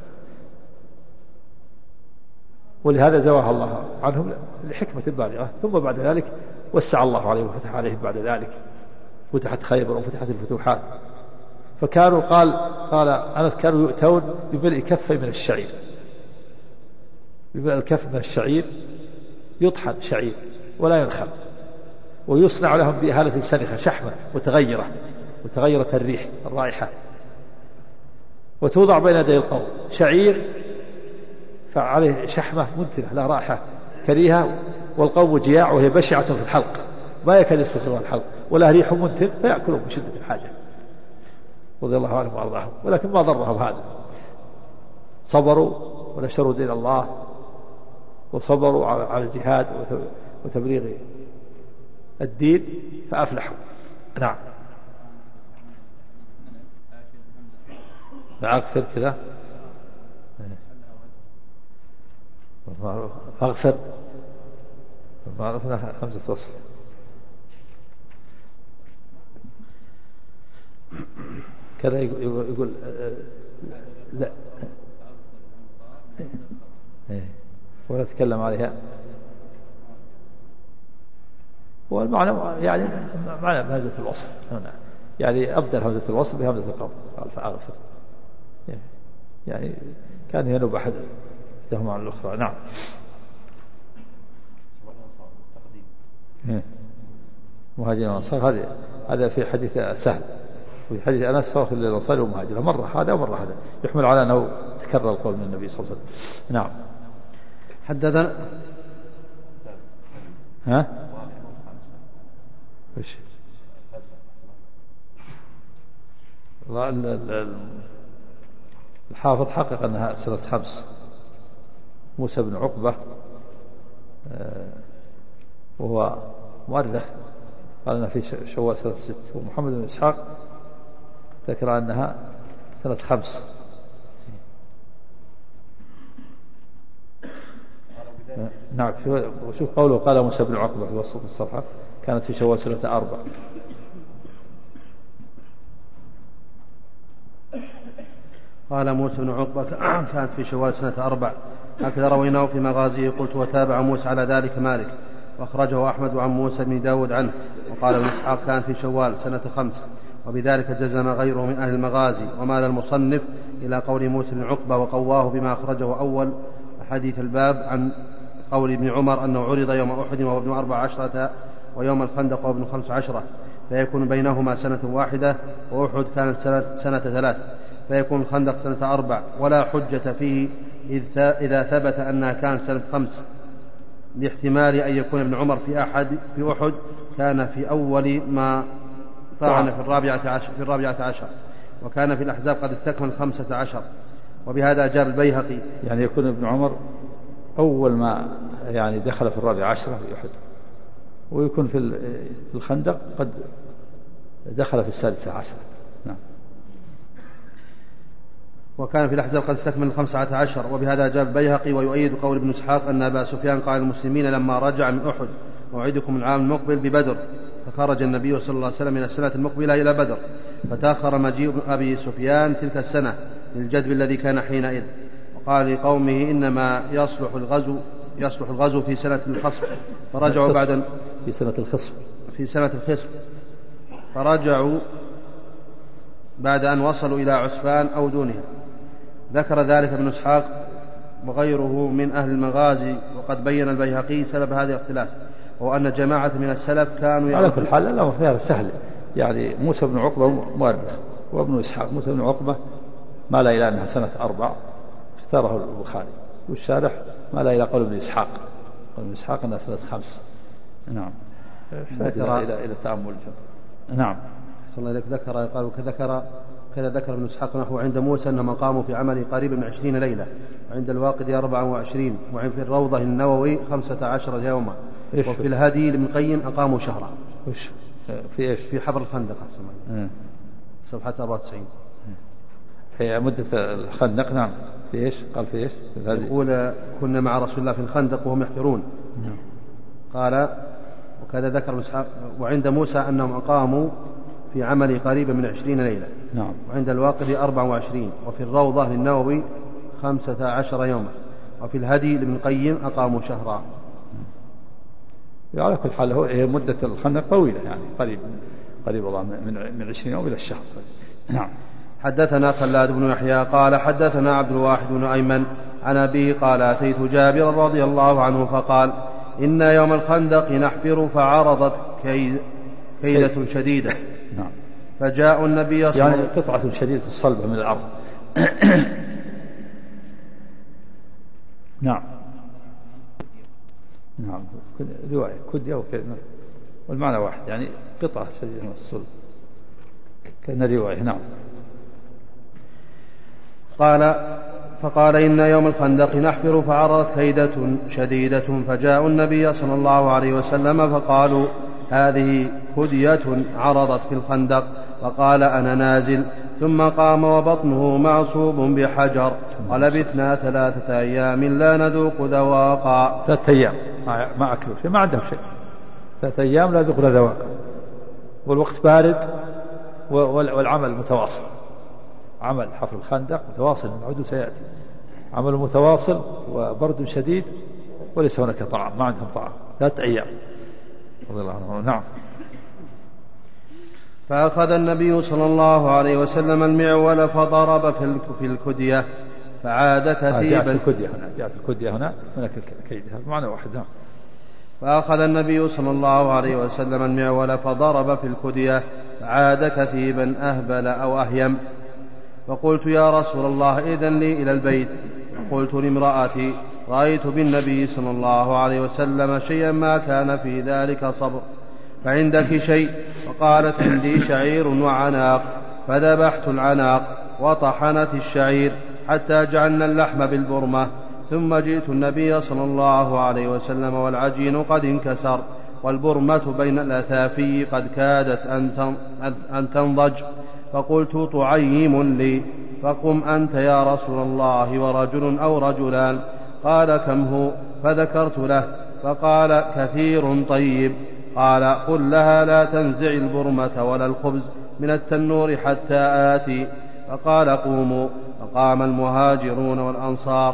ولهذا زواها الله عنهم لحكمة بالغة. ثم بعد ذلك وسع الله عليهم وفتح عليهم بعد ذلك، فتحت خيبر وفتحت الفتوحات. فكانوا قال أنس: كانوا يؤتون بملء كفي من الشعير، بملء الكف من الشعير يطحن شعير ولا ينخل، ويصنع لهم بإهالة سنخة شحمة متغيرة الريح الرائحة، وتوضع بين يدي القوم شعير فعليه شحمة منتنة لا رائحة كريهة، والقوم جياع وهي بشعة في الحلق ما يكاد يستسوى الحلق، ولا ريح منتن فيأكلون من شدة الحاجة رضي الله عنهم وأرضاهم. ولكن ما ضرهم هذا، صبروا ونشروا دين الله، وصبروا على الجهاد وتبليغ الدين فأفلحوا. نعم. أكثر كذا فاغفر ما عرفنا 5 وصل. كذا يقول لا ولا تكلم عليها. هو المعنى يعني معنى بهمزة الوصل يعني أبدل همزة الوصل بهمزة القطع فأغفر يعني كان ينوب أحد لهم عن الأخرى. نعم. مهاجرين وأنصار هذا في حديث سهل، وفي حديث أنس فاغفر للأنصار ومهاجرين مرة هذا ومرة هذا، يحمل على أنه تكرر القول من النبي صلى الله عليه وسلم. نعم. حدثنا وش الحافظ حقق أنها سنة 5. موسى بن عقبة وهو مؤرخ قال أنها في شوال سنة 6، ومحمد بن إسحاق ذكر أنها سنة 5. نعم. وشوف قوله قال موسى بن عقبة في وسط الصفحة كانت في شوال سنة 4. قال موسى بن عقبة كانت في شوال سنة 4، هكذا رويناه في مغازيه. قلت وتابع موسى على ذلك مالك، وأخرجه أحمد عن موسى بن داود عنه. وقال ابن إسحاق كانت في شوال سنة 5، وبذلك جزم غيره من أهل المغازي. ومال المصنف إلى قول موسى بن عقبة وقواه بما أخرجه أول حديث الباب عن قول ابن عمر أنه عرض يوم أحد وهو ابن 14 ويوم الخندق وابن 15، فيكون بينهما سنة واحدة، وأحد كانت سنة 3، فيكون الخندق سنة 4. ولا حجة فيه إذا ثبت أنها كانت سنة 5، لاحتمال أن يكون ابن عمر في أحد كان في أول ما طعن في 14، وكان في الأحزاب قد استكمل 15. وبهذا أجاب البيهقي يعني يكون ابن عمر أول ما يعني دخل في 14 في أحد، ويكون في الخندق قد دخل في 16. نعم. وكان في الأحزاب قد استكمل 15. وبهذا أجاب البيهقي ويؤيد قول ابن إسحاق أن أبا سفيان قال المسلمين لما رجع من أحد موعدكم العام المقبل ببدر، فخرج النبي صلى الله عليه وسلم من السنة المقبلة إلى بدر، فتأخر مجيء أبي سفيان تلك السنة للجدب الذي كان حينئذ. وقال لقومه إنما يصلح الغزو في سنة الخصم، فرجعوا في سنة الخصم فرجعوا بعد أن وصلوا إلى عسفان أو دونها. ذكر ذلك ابن إسحاق وغيره من أهل المغازي. وقد بين البيهقي سبب هذا الاختلاف، وهو أن جماعة من السلف كانوا على كل حال الأمر فيها سهل. يعني موسى بن عقبة مؤرخ، وابن إسحاق موسى بن عقبة ما لا إلى أنها سنة 4 اختاره البخاري، والشارح ما لا إلى قول ابن إسحاق، قول ابن إسحاق أنها سنة 5. نعم. إلى التأمل. نعم. صلى الله عليه ذكر قال كذا ذكر ابن إسحاق نحو عند موسى أنهم قاموا في عمل قريب من 20 ليلة، وعند الواقدي 24، وعند في الروضة النووي 15 يوما، وفي الهدي لابن القيم أقاموا شهرا. في إيش؟ في حبر الخندق صفحة 94. هي مدة الخندق. نعم. في إيش؟ قال في إيش؟ يقول كنا مع رسول الله في الخندق وهم يحفرون. قال وكذا ذكر إسحاق وعند موسى أنهم أقاموا في عمل قريب من 20 ليلة. نعم. وعند الواقدي 24، وفي الروضة للنووي 15 يوما، وفي الهدي لابن القيم أقاموا شهرا. على كل حال هي مدة الخندق طويلة، يعني قريب والله من 20 يوم إلى الشهر. نعم. حدثنا خلاد بن يحيى قال حدثنا عبد الواحد بن أيمن عن أبيه قال أتيت جابر رضي الله عنه فقال إن يوم الخندق نحفر فعرضت كيدة شديدة. نعم. فجاء النبي صلى الله عليه وسلم يعني قطعة شديدة الصلبة من الأرض. نعم. نعم. رواية كدية وكذا، والمعنى واحد، يعني قطعة شديدة من الصلب كان رواية. نعم. فقال إن يوم الخندق نحفر فعرضت كيدة شديدة، فجاء النبي صلى الله عليه وسلم فقالوا هذه كدية عرضت في الخندق، فقال أنا نازل، ثم قام وبطنه معصوب بحجر، ولبثنا 3 أيام لا نذوق ذواقا. 3 أيام ما أكلوا شيء، ما عندهم شيء، 3 أيام لا ذوقنا ذواقا، والوقت بارد والعمل متواصل. عمل حفر الخندق متواصل نعود سيأتي، عمل متواصل وبرد شديد وليس هناك طعام، ما عندهم طعام 3 أيام رضي الله عنه. نعم. فأخذ النبي صلى الله عليه وسلم المعول فضرب في الكدية فعاد كثيبا. جاءت الكدية هنا هناك الكيدة معنى واحد. نعم. فأخذ النبي صلى الله عليه وسلم المعول فضرب في الكدية فعاد كثيبا أهبل أو أهيم. فقلت يا رسول الله إذن لي إلى البيت. قلت لامرأتي رأيت بالنبي صلى الله عليه وسلم شيئا ما كان في ذلك صبر، فعندك شيء؟ فقالت عندي شعير وعناق، فذبحت العناق وطحنت الشعير حتى جعلنا اللحم بالبرمة، ثم جئت النبي صلى الله عليه وسلم والعجين قد انكسر والبرمة بين الأثافي قد كادت أن تنضج، فقلت طعيم لي، فقم أنت يا رسول الله ورجل أو رجلان. قال كم هو؟ فذكرت له، فقال كثير طيب. قال قل لها لا تنزع البرمة ولا الخبز من التنور حتى آتي. فقال قوموا، فقام المهاجرون والأنصار.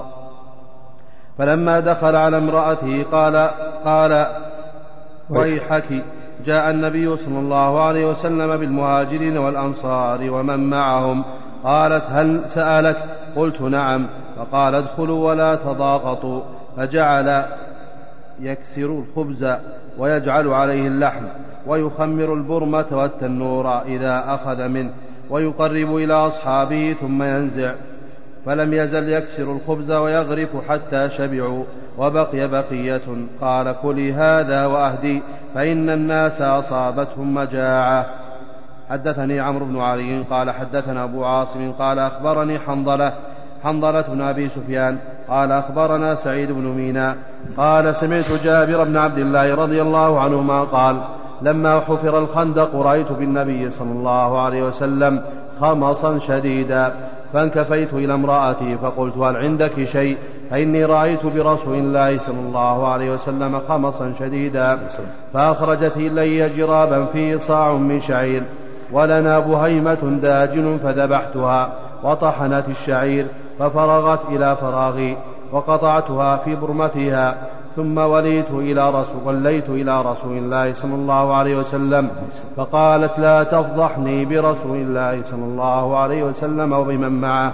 فلما دخل على امرأته قال ويحك، جاء النبي صلى الله عليه وسلم بالمهاجرين والأنصار ومن معهم. قالت هل سألك؟ قلت نعم. فقال ادخلوا ولا تضاغطوا. فجعل يكسر الخبز ويجعل عليه اللحم ويخمر البرمة والتنور إذا أخذ منه ويقرب إلى أصحابه ثم ينزع، فلم يزل يكسر الخبز ويغرف حتى شبعوا وبقي بقية. قال كلي هذا وأهدي فإن الناس أصابتهم مجاعة. حدثني عمرو بن علي قال حدثنا أبو عاصم قال أخبرني حنظلة بن أبي سفيان قال أخبرنا سعيد بن ميناء قال سمعت جابر بن عبد الله رضي الله عنهما قال لما حفر الخندق رأيت بالنبي صلى الله عليه وسلم خمصا شديدا، فانكفيت إلى امرأتي فقلت هل عندك شيء؟ فإني رأيت برسول الله صلى الله عليه وسلم خمصا شديدا. فأخرجت إلي جرابا فيه صاع من شعير ولنا بهيمة داجن، فذبحتها وطحنت الشعير ففرغت إلى فراغي وقطعتها في برمتها، ثم وليت إلى رسول الله صلى الله عليه وسلم فقالت لا تفضحني برسول الله صلى الله عليه وسلم وبمن معه.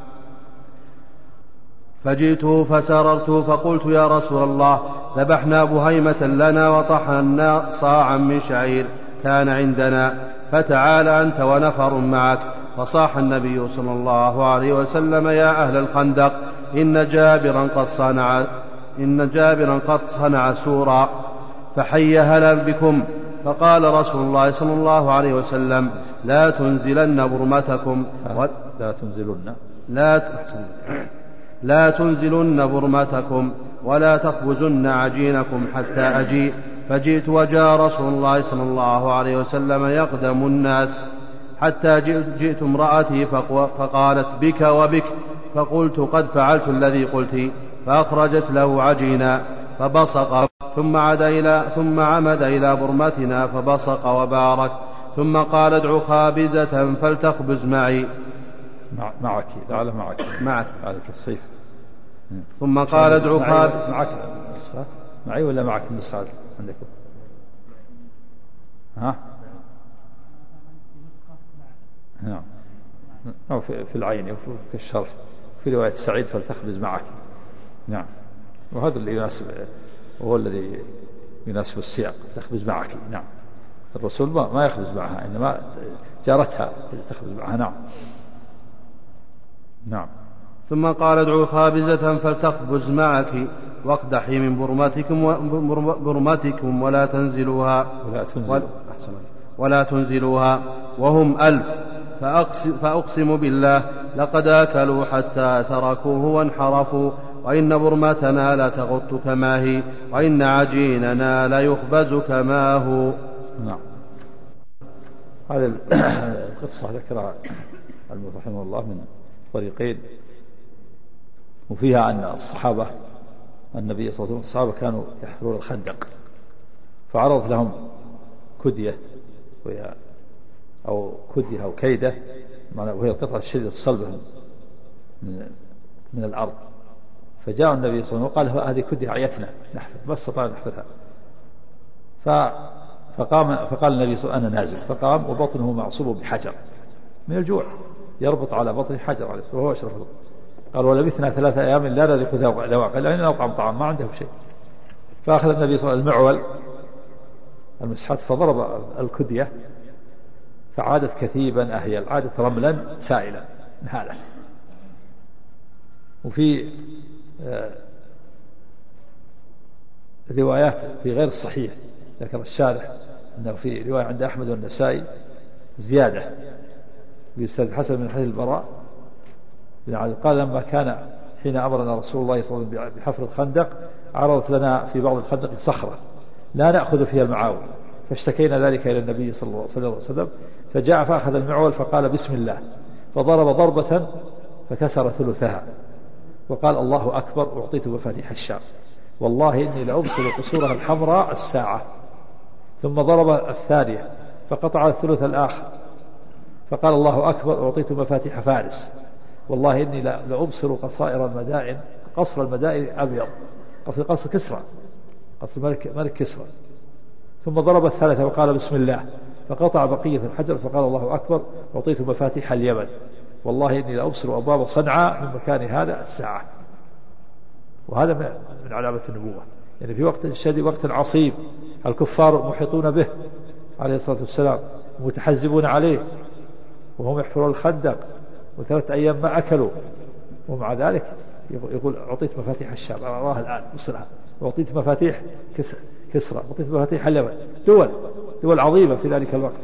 فجئته فسررت فقلت يا رسول الله ذبحنا بهيمة لنا وطحنا صاعا من شعير كان عندنا، فتعال أنت ونفر معك. فصاح النبي صلى الله عليه وسلم يا أهل الخندق إن جابرا قد صنع سورا فحي هلا بكم. فقال رسول الله صلى الله عليه وسلم لا تنزلن برمتكم لا تنزلن برمتكم ولا تخبزن عجينكم حتى أجيء. فجئت وجاء رسول الله صلى الله عليه وسلم يقدم الناس حتى جئت امرأتي فقالت بك وبك، فقلت قد فعلت الذي قلت، فأخرجت له عجينا فبصق ثم عمد إلى برمتنا فبصق وبارك، ثم قال ادع خابزة فلتخبز معي معك على التصحيف. ثم قال ادع خابزة معي ولا معك النسخة عندكم؟ ها؟ نعم. أو في العين أو في الشرح في رواية سعيد فلتخبز معك. نعم. وهذا اللي يناسب، وهو الذي يناسب السياق تخبز معك. نعم. الرسول ما يخبز معها، إنما جارتها تخبز معها. نعم. نعم. ثم قال ادعوا خابزة فلتخبز معك واقدحي من برمتكم ولا تنزلوها وهم 1000. فأقسم بالله لقد أكلوا حتى تركوه وانحرفوا، وإن برمتنا لا تغط كما هي، وإن عجيننا لا يخبز كما هو. نعم. هذه القصة ذكرها المؤلف رحمه الله من طريقين، وفيها أن الصحابة النبي صلى الله عليه وسلم الصحابة كانوا يحفرون الخندق، فعرض لهم كدية أو كيدة وهي القطعة الشديدة الصلبة من الأرض. فجاء النبي صلى الله عليه وسلم وقال هذه كدها عيتنا نحفظ، بس استطاع نحفظها. فقال النبي صلى الله عليه وسلم أنا نازل، فقام وبطنه معصوب بحجر من الجوع، يربط على بطنه حجر عليه وهو أشرف الخلق. قال ولبثنا 3 أيام لا نذق ذواق، قال لأننا نطعم طعام ما عندهم شيء. فأخذ النبي صلى الله عليه وسلم المعول المسحات فضرب الكدية فعادت كثيبا أهيل، عادت رملا سائلا انهالت. وفي روايات في غير الصحيح ذكر الشارح أنه في رواية عند أحمد والنسائي زيادة بإسناد الحسن من حديث البراء قال لما كان حين أمرنا رسول الله صلى الله عليه وسلم بحفر الخندق عرضت لنا في بعض الخندق صخرة لا نأخذ فيها المعاول، فاشتكينا ذلك إلى النبي صلى الله عليه وسلم، فجاء فأخذ المعول فقال بسم الله، فضرب ضربة فكسر ثلثها، وقال الله أكبر أعطيت مفاتيح الشام، والله إني لأبصر قصورها الحمراء الساعة. ثم ضرب الثانية فقطع الثلث الآخر، فقال الله أكبر أعطيت مفاتيح فارس، والله إني لأبصر قصائر المدائن، قصر المدائن أبيض، قصر كسرى، قصر ملك كسرى. ثم ضرب الثالثة وقال بسم الله، فقطع بقية الحجر، فقال الله أكبر أعطيت مفاتيح اليمن، والله إني لأبصر أبواب صنعاء من مكان هذا الساعة. وهذا من علامة النبوة، يعني في وقت شديد وقت عصيب الكفار محيطون به عليه الصلاة والسلام متحزبون عليه وهم يحفرون الخندق و3 أيام ما أكلوا، ومع ذلك يقول أعطيت مفاتيح الشام، أراه الآن وصلها، وأعطيت مفاتيح كسرى، أعطيت مفاتيح اليمن، دول عظيمة في ذلك الوقت،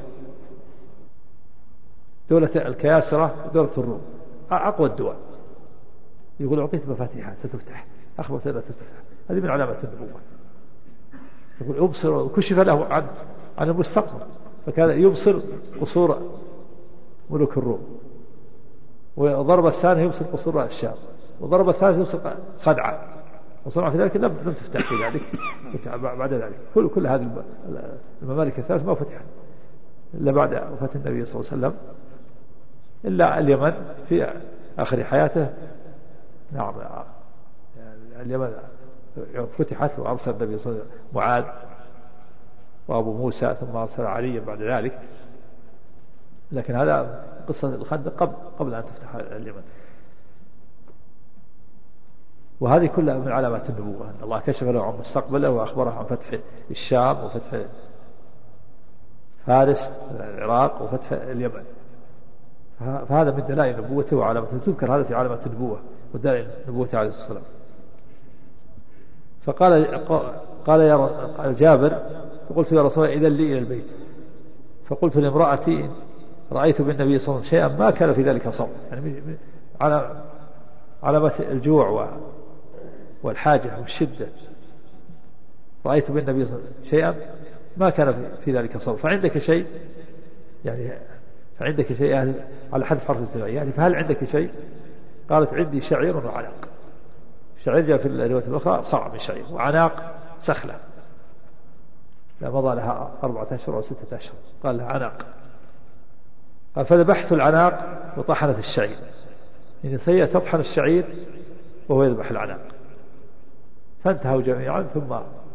دولة الكياسرة ودولة الروم أقوى الدول، يقول أعطيت مفاتيحها ستفتح، أخبر لا تفتح. هذه من علامات النبوة. يقول يبصر، وكشف له عن المستقبل، فكان يبصر قصور ملوك الروم، وضرب الثاني يبصر قصور الشام، وضرب الثالث يبصر صنعاء، وصنعاء في ذلك لم تفتح في ذلك بعد ذلك. كل هذه الممالك الثلاث ما فتحت إلا بعد وفاة النبي صلى الله عليه وسلم، إلا اليمن في آخر حياته. نعم اليمن فتحت وأرسل النبي صلى الله عليه وسلم معاذ وأبو موسى، ثم أرسل علي بعد ذلك، لكن هذا قصة الخندق قبل أن تفتح اليمن. وهذه كلها من علامات النبوة، أن الله كشف له عن مستقبله وأخبره عن فتح الشام وفتح فارس العراق وفتح اليمن، فهذا من دلائل نبوته وعلامته، تذكر هذا في علامات النبوة ودلائل نبوته عليه الصلاة والسلام. فقال يا جابر فقلت يا رسول الله إذن لي إلى البيت، فقلت لامرأتي رأيت بالنبي صلى الله عليه وسلم شيئا ما كان في ذلك صوم، يعني على علامات الجوع والحاجة والشدة، رأيت بالنبي صلى الله عليه وسلم شيئا ما كان في ذلك صوم، فعندك شيء، يعني فعندك شيء يعني على حذف حرف الزمائي، يعني فهل عندك شيء؟ قالت عندي شعير وعناق. شعير جاء في الرواية الأخرى صاع من شعير، وعناق سخلة لا مضى لها 4 أشهر أو 6 أشهر، قال لها عناق. قال فذبحت العناق وطحنت الشعير، يعني هي تطحن الشعير وهو يذبح العناق، فانتهوا جميعا، ثم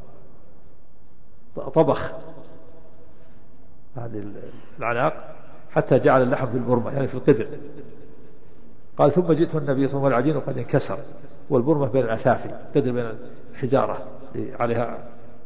طبخ هذه العناق حتى جعل اللحم في البرمة، يعني في القدر. قال ثم جئت النبي صلى الله عليه وسلم والعجين قد انكسر، والبرمة بين الأثافي، قدر بين الحجارة عليها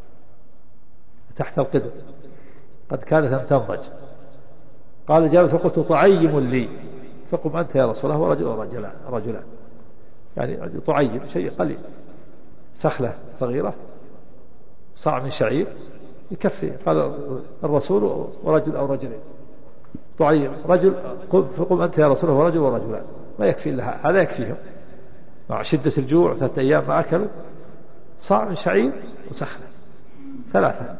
تحت القدر قد كانت تنضج. قال جابر فقلت طعيم لي، فقم أنت يا رسول الله ورجلان، يعني طعيم شيء قليل، سخلة صغيرة صاع من شعير يكفي. قال الرسول ورجل أو رجلين، طعيم رجل، فقم أنت يا رسول الله ورجلان، ما يكفي لها، هذا يكفيهم مع شدة الجوع 3 أيام ما أكلوا، صاع من شعير وسخلة 3.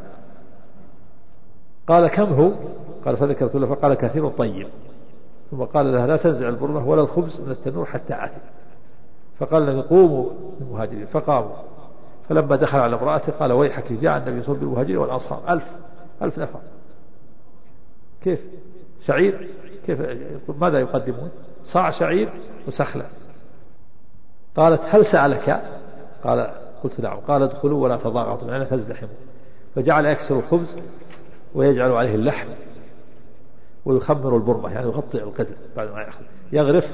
قال كم هو؟ قال فذكرت له، فقال كثير طيب. ثم قال لها لا تنزع البرمة ولا الخبز من التنور حتى آتي. فقال لهم قوموا المهاجرين، فقاموا. فلما دخل على امرأته قال ويحك جاء النبي صلى الله عليه وسلم بالمهاجرين والأنصار 1000 نفر. كيف شعير كيف ماذا يقدمون؟ صاع شعير وسخلة. قالت هل سألك؟ قال قلت نعم. قال ادخلوا ولا تضاغطوا يعني تزدحموا. فجعل يكسر الخبز ويجعل عليه اللحم ويخمر البرمة يعني يغطي القدر بعد ما يأخذ يغرف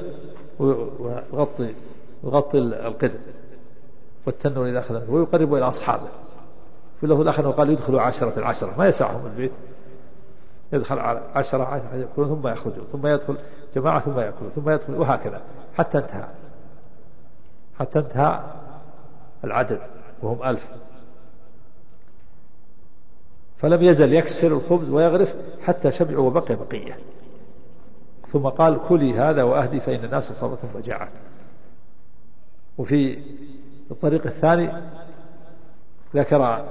ويغطي القدر والتنور إذا أخذ ويقرب إلى أصحابه. في اللفظ الآخر وقال يدخلوا 10 ما يسعهم البيت يدخل على 10 يأكلون ثم يخرجون ثم يدخل جماعة ثم يأكلون ثم يدخل وهكذا حتى انتهى العدد وهم 1000. فلم يزل يكسر الخبز ويغرف حتى شبعوا وبقي بقية. ثم قال كلي هذا وأهدي فإن الناس صابتهم مجاعة. وفي الطريق الثاني ذكر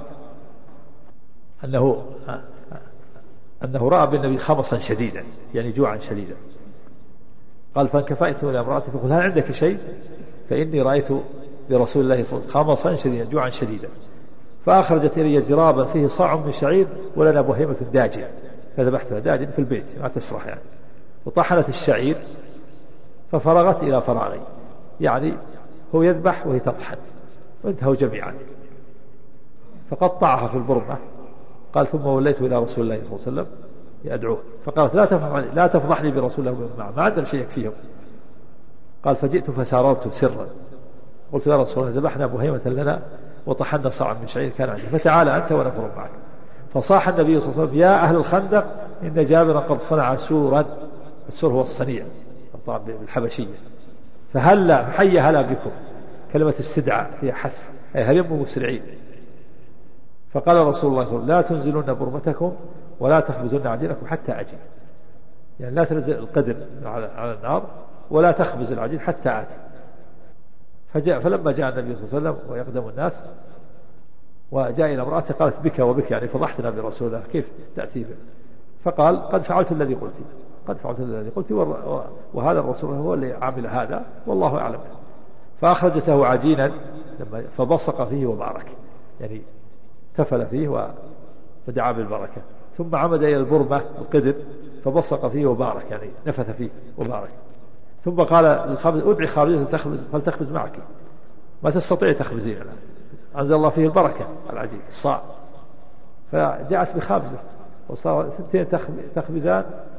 أنه رأى بالنبي خمصا شديدا يعني جوعا شديدا. قال فانكفأت إلى امرأتي فقل هل عندك شيء؟ فإني رأيت برسول الله صلى الله عليه وسلم خمصا شديدا جوعا شديدا. فأخرجت إلي جرابا فيه صاع من شعير ولنا بهيمة داجة فذبحتها داجة في البيت ما تسرح يعني. وطحنت الشعير ففرغت إلى فراغي يعني هو يذبح وهي تطحن وانتهوا جميعا. فقطعها في البرمة. قال ثم وليت إلى رسول الله صلى الله عليه وسلم يدعوه فقالت لا تفضحني برسول الله ما عندنا شيء يكفيهم. قال فجئت فساررت سرا قلت يا رسول الله ذبحنا بهيمة لنا وطحنا صاعا من شعير كان عندي فتعال أنت ونفر معك. فصاح النبي صلى الله عليه وسلم يا أهل الخندق إن جابرا قد صنع سورا. السور هو الصنيع طبعا بالحبشية. فهلا حي هلا بكم كلمة استدعاء فيها حث أي هلموا مسرعين. فقال رسول الله صلى الله عليه وسلم لا تنزلون برمتكم ولا تخبزون عجينكم حتى أجي يعني لا تنزل القدر على النار ولا تخبز العجين حتى آتي. فلما جاء النبي صلى الله عليه وسلم ويقدم الناس وجاء إلى امرأته قالت بك وبك يعني فضحتنا برسول الله كيف تأتي به؟ فقال قد فعلت الذي قلت وهذا الرسول هو اللي عمل هذا والله أعلم. فأخرجته عجينا فبصق فيه وبارك يعني تفل فيه ودعا بالبركة. ثم عمد إلى البرمة القدر فبصق فيه وبارك يعني نفث فيه وبارك. ثم قال للخابز ادعي خابزة فلتخبز معك ما تستطيع تخبزين الآن. أنزل الله فيه البركة العجيب الصاع. فجاءت بخابزة وصار 2 تخبزان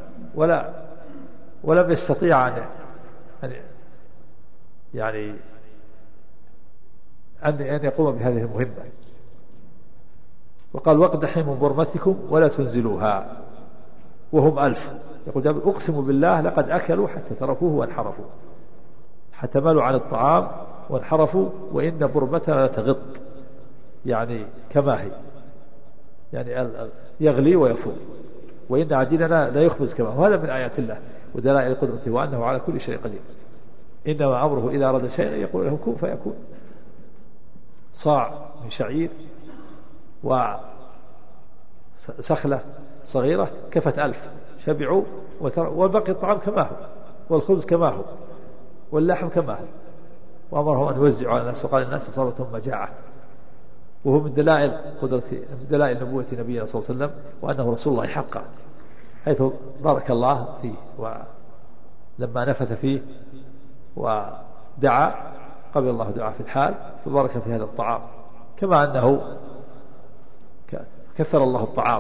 ولم يستطيع أن يقوم بهذه المهمة. وقال واقدحوا من برمتكم ولا تنزلوها وهم 1000. يقول جابر أقسم بالله لقد أكلوا حتى تركوه وانحرفوا حتى مالوا عن الطعام وانحرفوا وإن برمتنا لتغط يعني كما هي يعني يغلي ويفور وإن عجيننا لا يخبز كما هو. هذا من آيات الله ودلائل قدرته وأنه على كل شيء قدير. إنما أمره إذا أراد شيئا يقول له كن فيكون. صاع من شعير وسخلة صغيرة كفت 1000 شبعوا وبقي الطعام كما هو والخبز كما هو واللحم كما هو. وأمره أن يوزعوا على الناس وقال الناس أصابتهم مجاعة. وهو من دلائل قدرته من دلائل نبوة نبينا صلى الله عليه وسلم وأنه رسول الله حقا حيث بارك الله فيه ولما نفث فيه ودعا قبل الله دعاء في الحال فبارك في هذا الطعام كما أنه كثر الله الطعام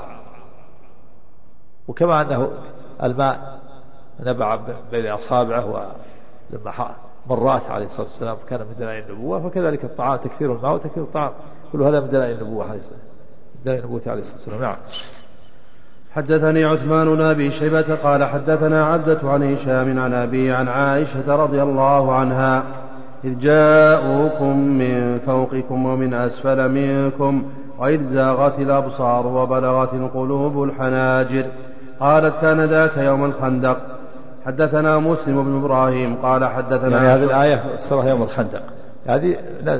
وكما أنه الماء نبع بين أصابعه ولما مرات عليه الصلاة والسلام كان من دلائل النبوة. فكذلك الطعام تكثير الماء وتكثير الطعام كل هذا من دلائل النبوة عليه الصلاة والسلام. نعم. حدثني عثمان بن أبي شيبة قال حدثنا عبدة عن هشام عن أبي عن عائشة رضي الله عنها إذ جاءوكم من فوقكم ومن أسفل منكم وإذ زاغت الأبصار وبلغت القلوب الحناجر قالت كان ذاك يوم الخندق. حدثنا مسلم بن إبراهيم قال حدثنا يعني هذه الآية سورة يوم الخندق هذه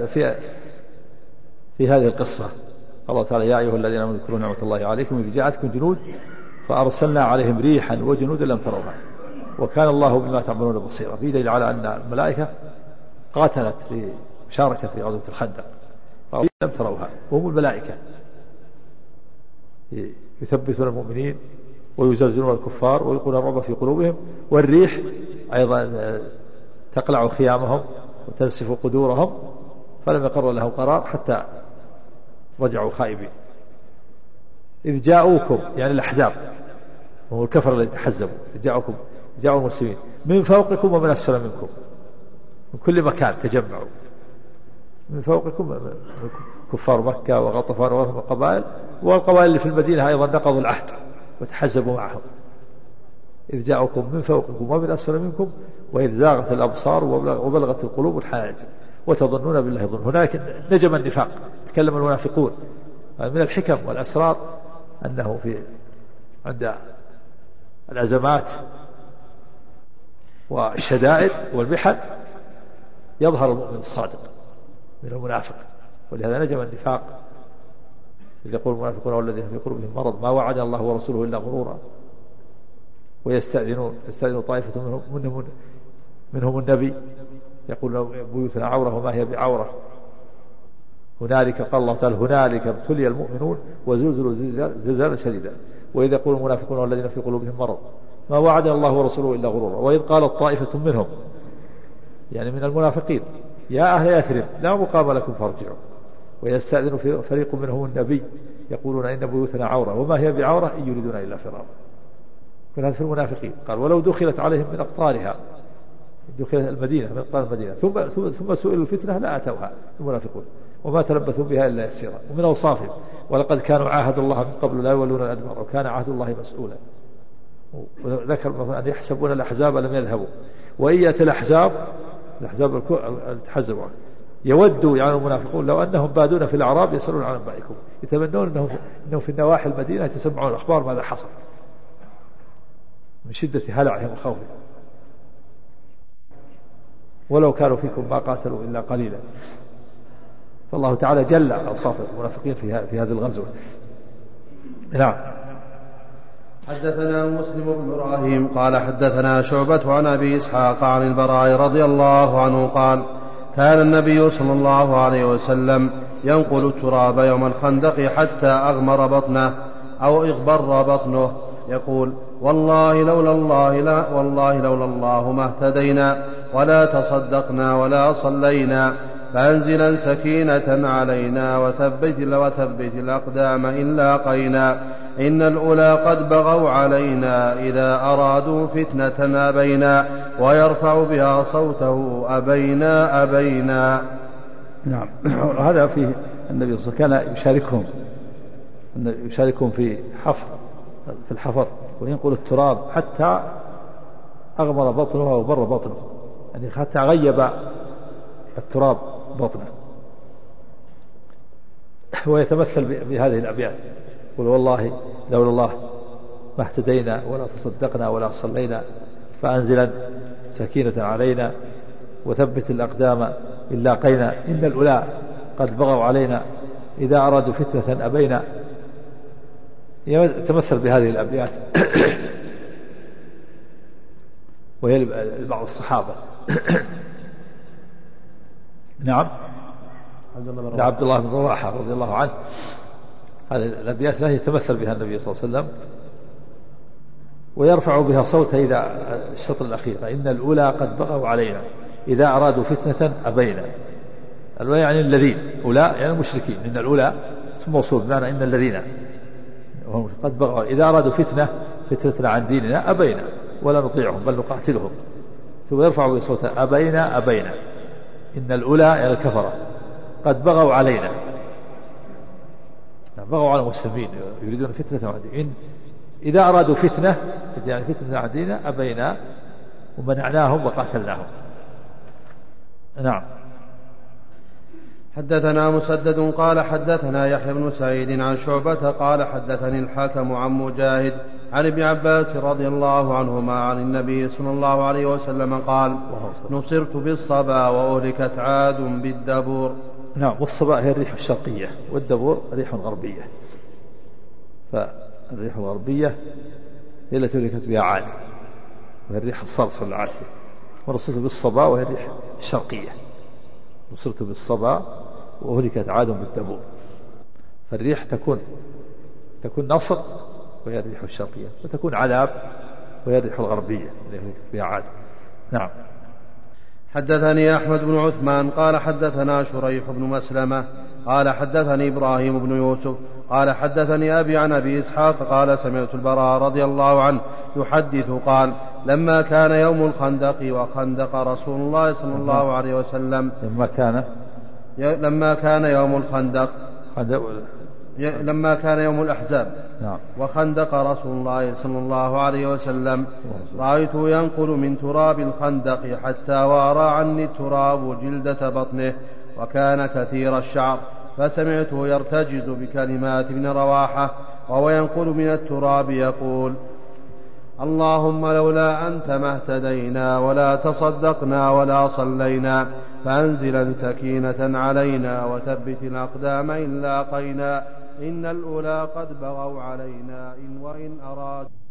في هذه القصة الله تعالى يا أيها الذين آمنوا اذكروا نعمة الله عليكم إذ جاءتكم جنود فأرسلنا عليهم ريحا وجنودا لم تروها وكان الله بما تعملون بصيرا. في دليل على أن الملائكة قاتلت شاركت في غزوة الخندق لم تروها وهم الملائكة يثبتون المؤمنين ويزلزلون الكفار ويلقون الرعب في قلوبهم. والريح أيضا تقلع خيامهم وتنسف قدورهم فلم يقر لهم قرار حتى رجعوا خائبين. إذ جاءوكم يعني الأحزاب وهو الكفر الذي تحزبوا، جاءوا المسلمين من فوقكم ومن أسفل منكم، من كل مكان تجمعوا، من فوقكم كفار مكة وغطفان وغيرهم القبائل، والقبائل اللي في المدينة أيضا نقضوا العهد وتحزبوا معهم. إذ جاءكم من فوقكم ومن أسفل منكم وإذ زاغت الأبصار وبلغت القلوب الحناجر وتظنون بالله الظن. هناك نجم النفاق، تكلم المنافقون. من الحكم والأسرار أنه عند الأزمات والشدائد والمحن يظهر المؤمن الصادق من المنافق، ولهذا نجم النفاق. إذ يقول المنافقون والذين في قلوبهم مرض ما وعد الله ورسوله إلا غرورا ويستأذن طائفة منهم النبي يقول بيوتنا عورة وما هي بعورة. هنالك قال الله تعالى هنالك ابتلي المؤمنون وزلزلوا زلزالا شديدا. وإذ يقول المنافقون والذين في قلوبهم مرض ما وعد الله ورسوله إلا غرورا. وإذ قالت طائفة منهم يعني من المنافقين يا أهل يثرب لا مقام لكم فارجعوا ويستأذن فريق منهم النبي يقولون إن بيوتنا عورة وما هي بعورة إن يريدون إلا فرارا. كل هذا في المنافقين. قال ولو دخلت عليهم من أقطارها، دخلت المدينة من أقطار المدينة ثم سئلوا الفتنة لا أتوها المنافقون وما تلبثوا بها إلا يسيرا. ومن أوصافهم ولقد كانوا عاهدوا الله من قبل لا يولون الأدبار وكان عهد الله مسؤولا. وذكر أن يحسبون الأحزاب لم يذهبوا وإن يأتي الأحزاب التحزبوا يودوا يعني المنافقون لو أنهم بادون في الأعراب يسألون عن أنبائكم، يتمنون أنهم في النواحي المدينة يتسمعون الأخبار ماذا حصل من شدة هلعهم وخوفهم. ولو كانوا فيكم ما قاتلوا إلا قليلا. فالله تعالى جل أوصاف المنافقين في هذا الغزو. نعم. حدثنا مسلم بن إبراهيم قال حدثنا شعبة عن أبي إسحاق عن البراء رضي الله عنه قال كان النبي صلى الله عليه وسلم ينقل التراب يوم الخندق حتى أغمر بطنه أو اغبر بطنه يقول والله لولا الله ما اهتدينا ولا تصدقنا ولا صلينا فأنزلا سكينة علينا وثبت الأقدام إن لاقينا إن الأولى قد بغوا علينا إذا أرادوا فتنة أبينا ويرفع بها صوته أبينا. نعم. هذا فيه النبي صلى الله عليه وسلم كان يشاركهم في الحفر وينقل التراب حتى أغمر بطنه وبر بطنه، يعني حتى غيب التراب بطنه. ويتمثل بهذه الأبيات قل والله لولا الله ما اهتدينا ولا تصدقنا ولا صلينا فأنزلا سكينة علينا وثبت الأقدام إن لاقينا إن الأولى قد بغوا علينا إذا أرادوا فتنة أبينا. يتمثل بهذه الأبيات وهي بعض الصحابة. نعم. عبد الله بن رواحة رضي الله عنه هذه الأبيات التي يتمثل بها النبي صلى الله عليه وسلم ويرفع بها صوته إذا الشطر الأخير إن الأولى قد بغوا علينا إذا أرادوا فتنة أبينا. الأولى يعني الذين، أولى يعني المشركين، إن الأولى اسم موصول بمعنى إن الذين قد بغوا إذا أرادوا فتنة عن ديننا أبينا ولا نطيعهم بل نقاتلهم. ثم يرفع بها صوته أبينا إن الأولى يعني الكفرة قد بغوا علينا، بغوا على المسلمين يريدون فتنة عن ديننا. إذا أرادوا فتنة يعني فتنة عن ديننا أبينا ومنعناهم وقاتلناهم. نعم. حدثنا مسدد قال حدثنا يحيى بن سعيد عن شعبة قال حدثني الحكم عن مجاهد عن ابن عباس رضي الله عنهما عن النبي صلى الله عليه وسلم قال نصرت بالصبا وأهلكت عاد بالدبور. نعم. والصبا هي الريح الشرقية والدبور ريح غربية. فالريح الغربية هي التي أهلكت بها عاد وهي الريح الصرصر العاتية. ونصرت بالصبا وهي الريح الشرقية. نصرت بالصبا وأهلكت عاد بالدبور. فالريح تكون نصر وهي الريح الشرقية، وتكون عذاب وهي الريح الغربية اللي فيها عاد. نعم. حدثني أحمد بن عثمان قال حدثنا شريح بن مسلمة قال حدثني إبراهيم بن يوسف قال حدثني أبي عن أبي إسحاق قال سمعت البراء رضي الله عنه يحدث قال لما كان يوم الخندق وخندق رسول الله صلى الله عليه وسلم لما كان يوم الخندق لما كان يوم الأحزاب وخندق رسول الله صلى الله عليه وسلم رأيته ينقل من تراب الخندق حتى وارى عني التراب جلدة بطنه وكان كثير الشعر، فسمعته يرتجز بكلمات ابن رواحة وهو ينقل من التراب يقول اللهم لولا أنت ما اهتدينا ولا تصدقنا ولا صلينا، فأنزلا سكينة علينا وثبت الأقدام إن لاقينا، إن الأولى قد بغوا علينا إن وإن أراد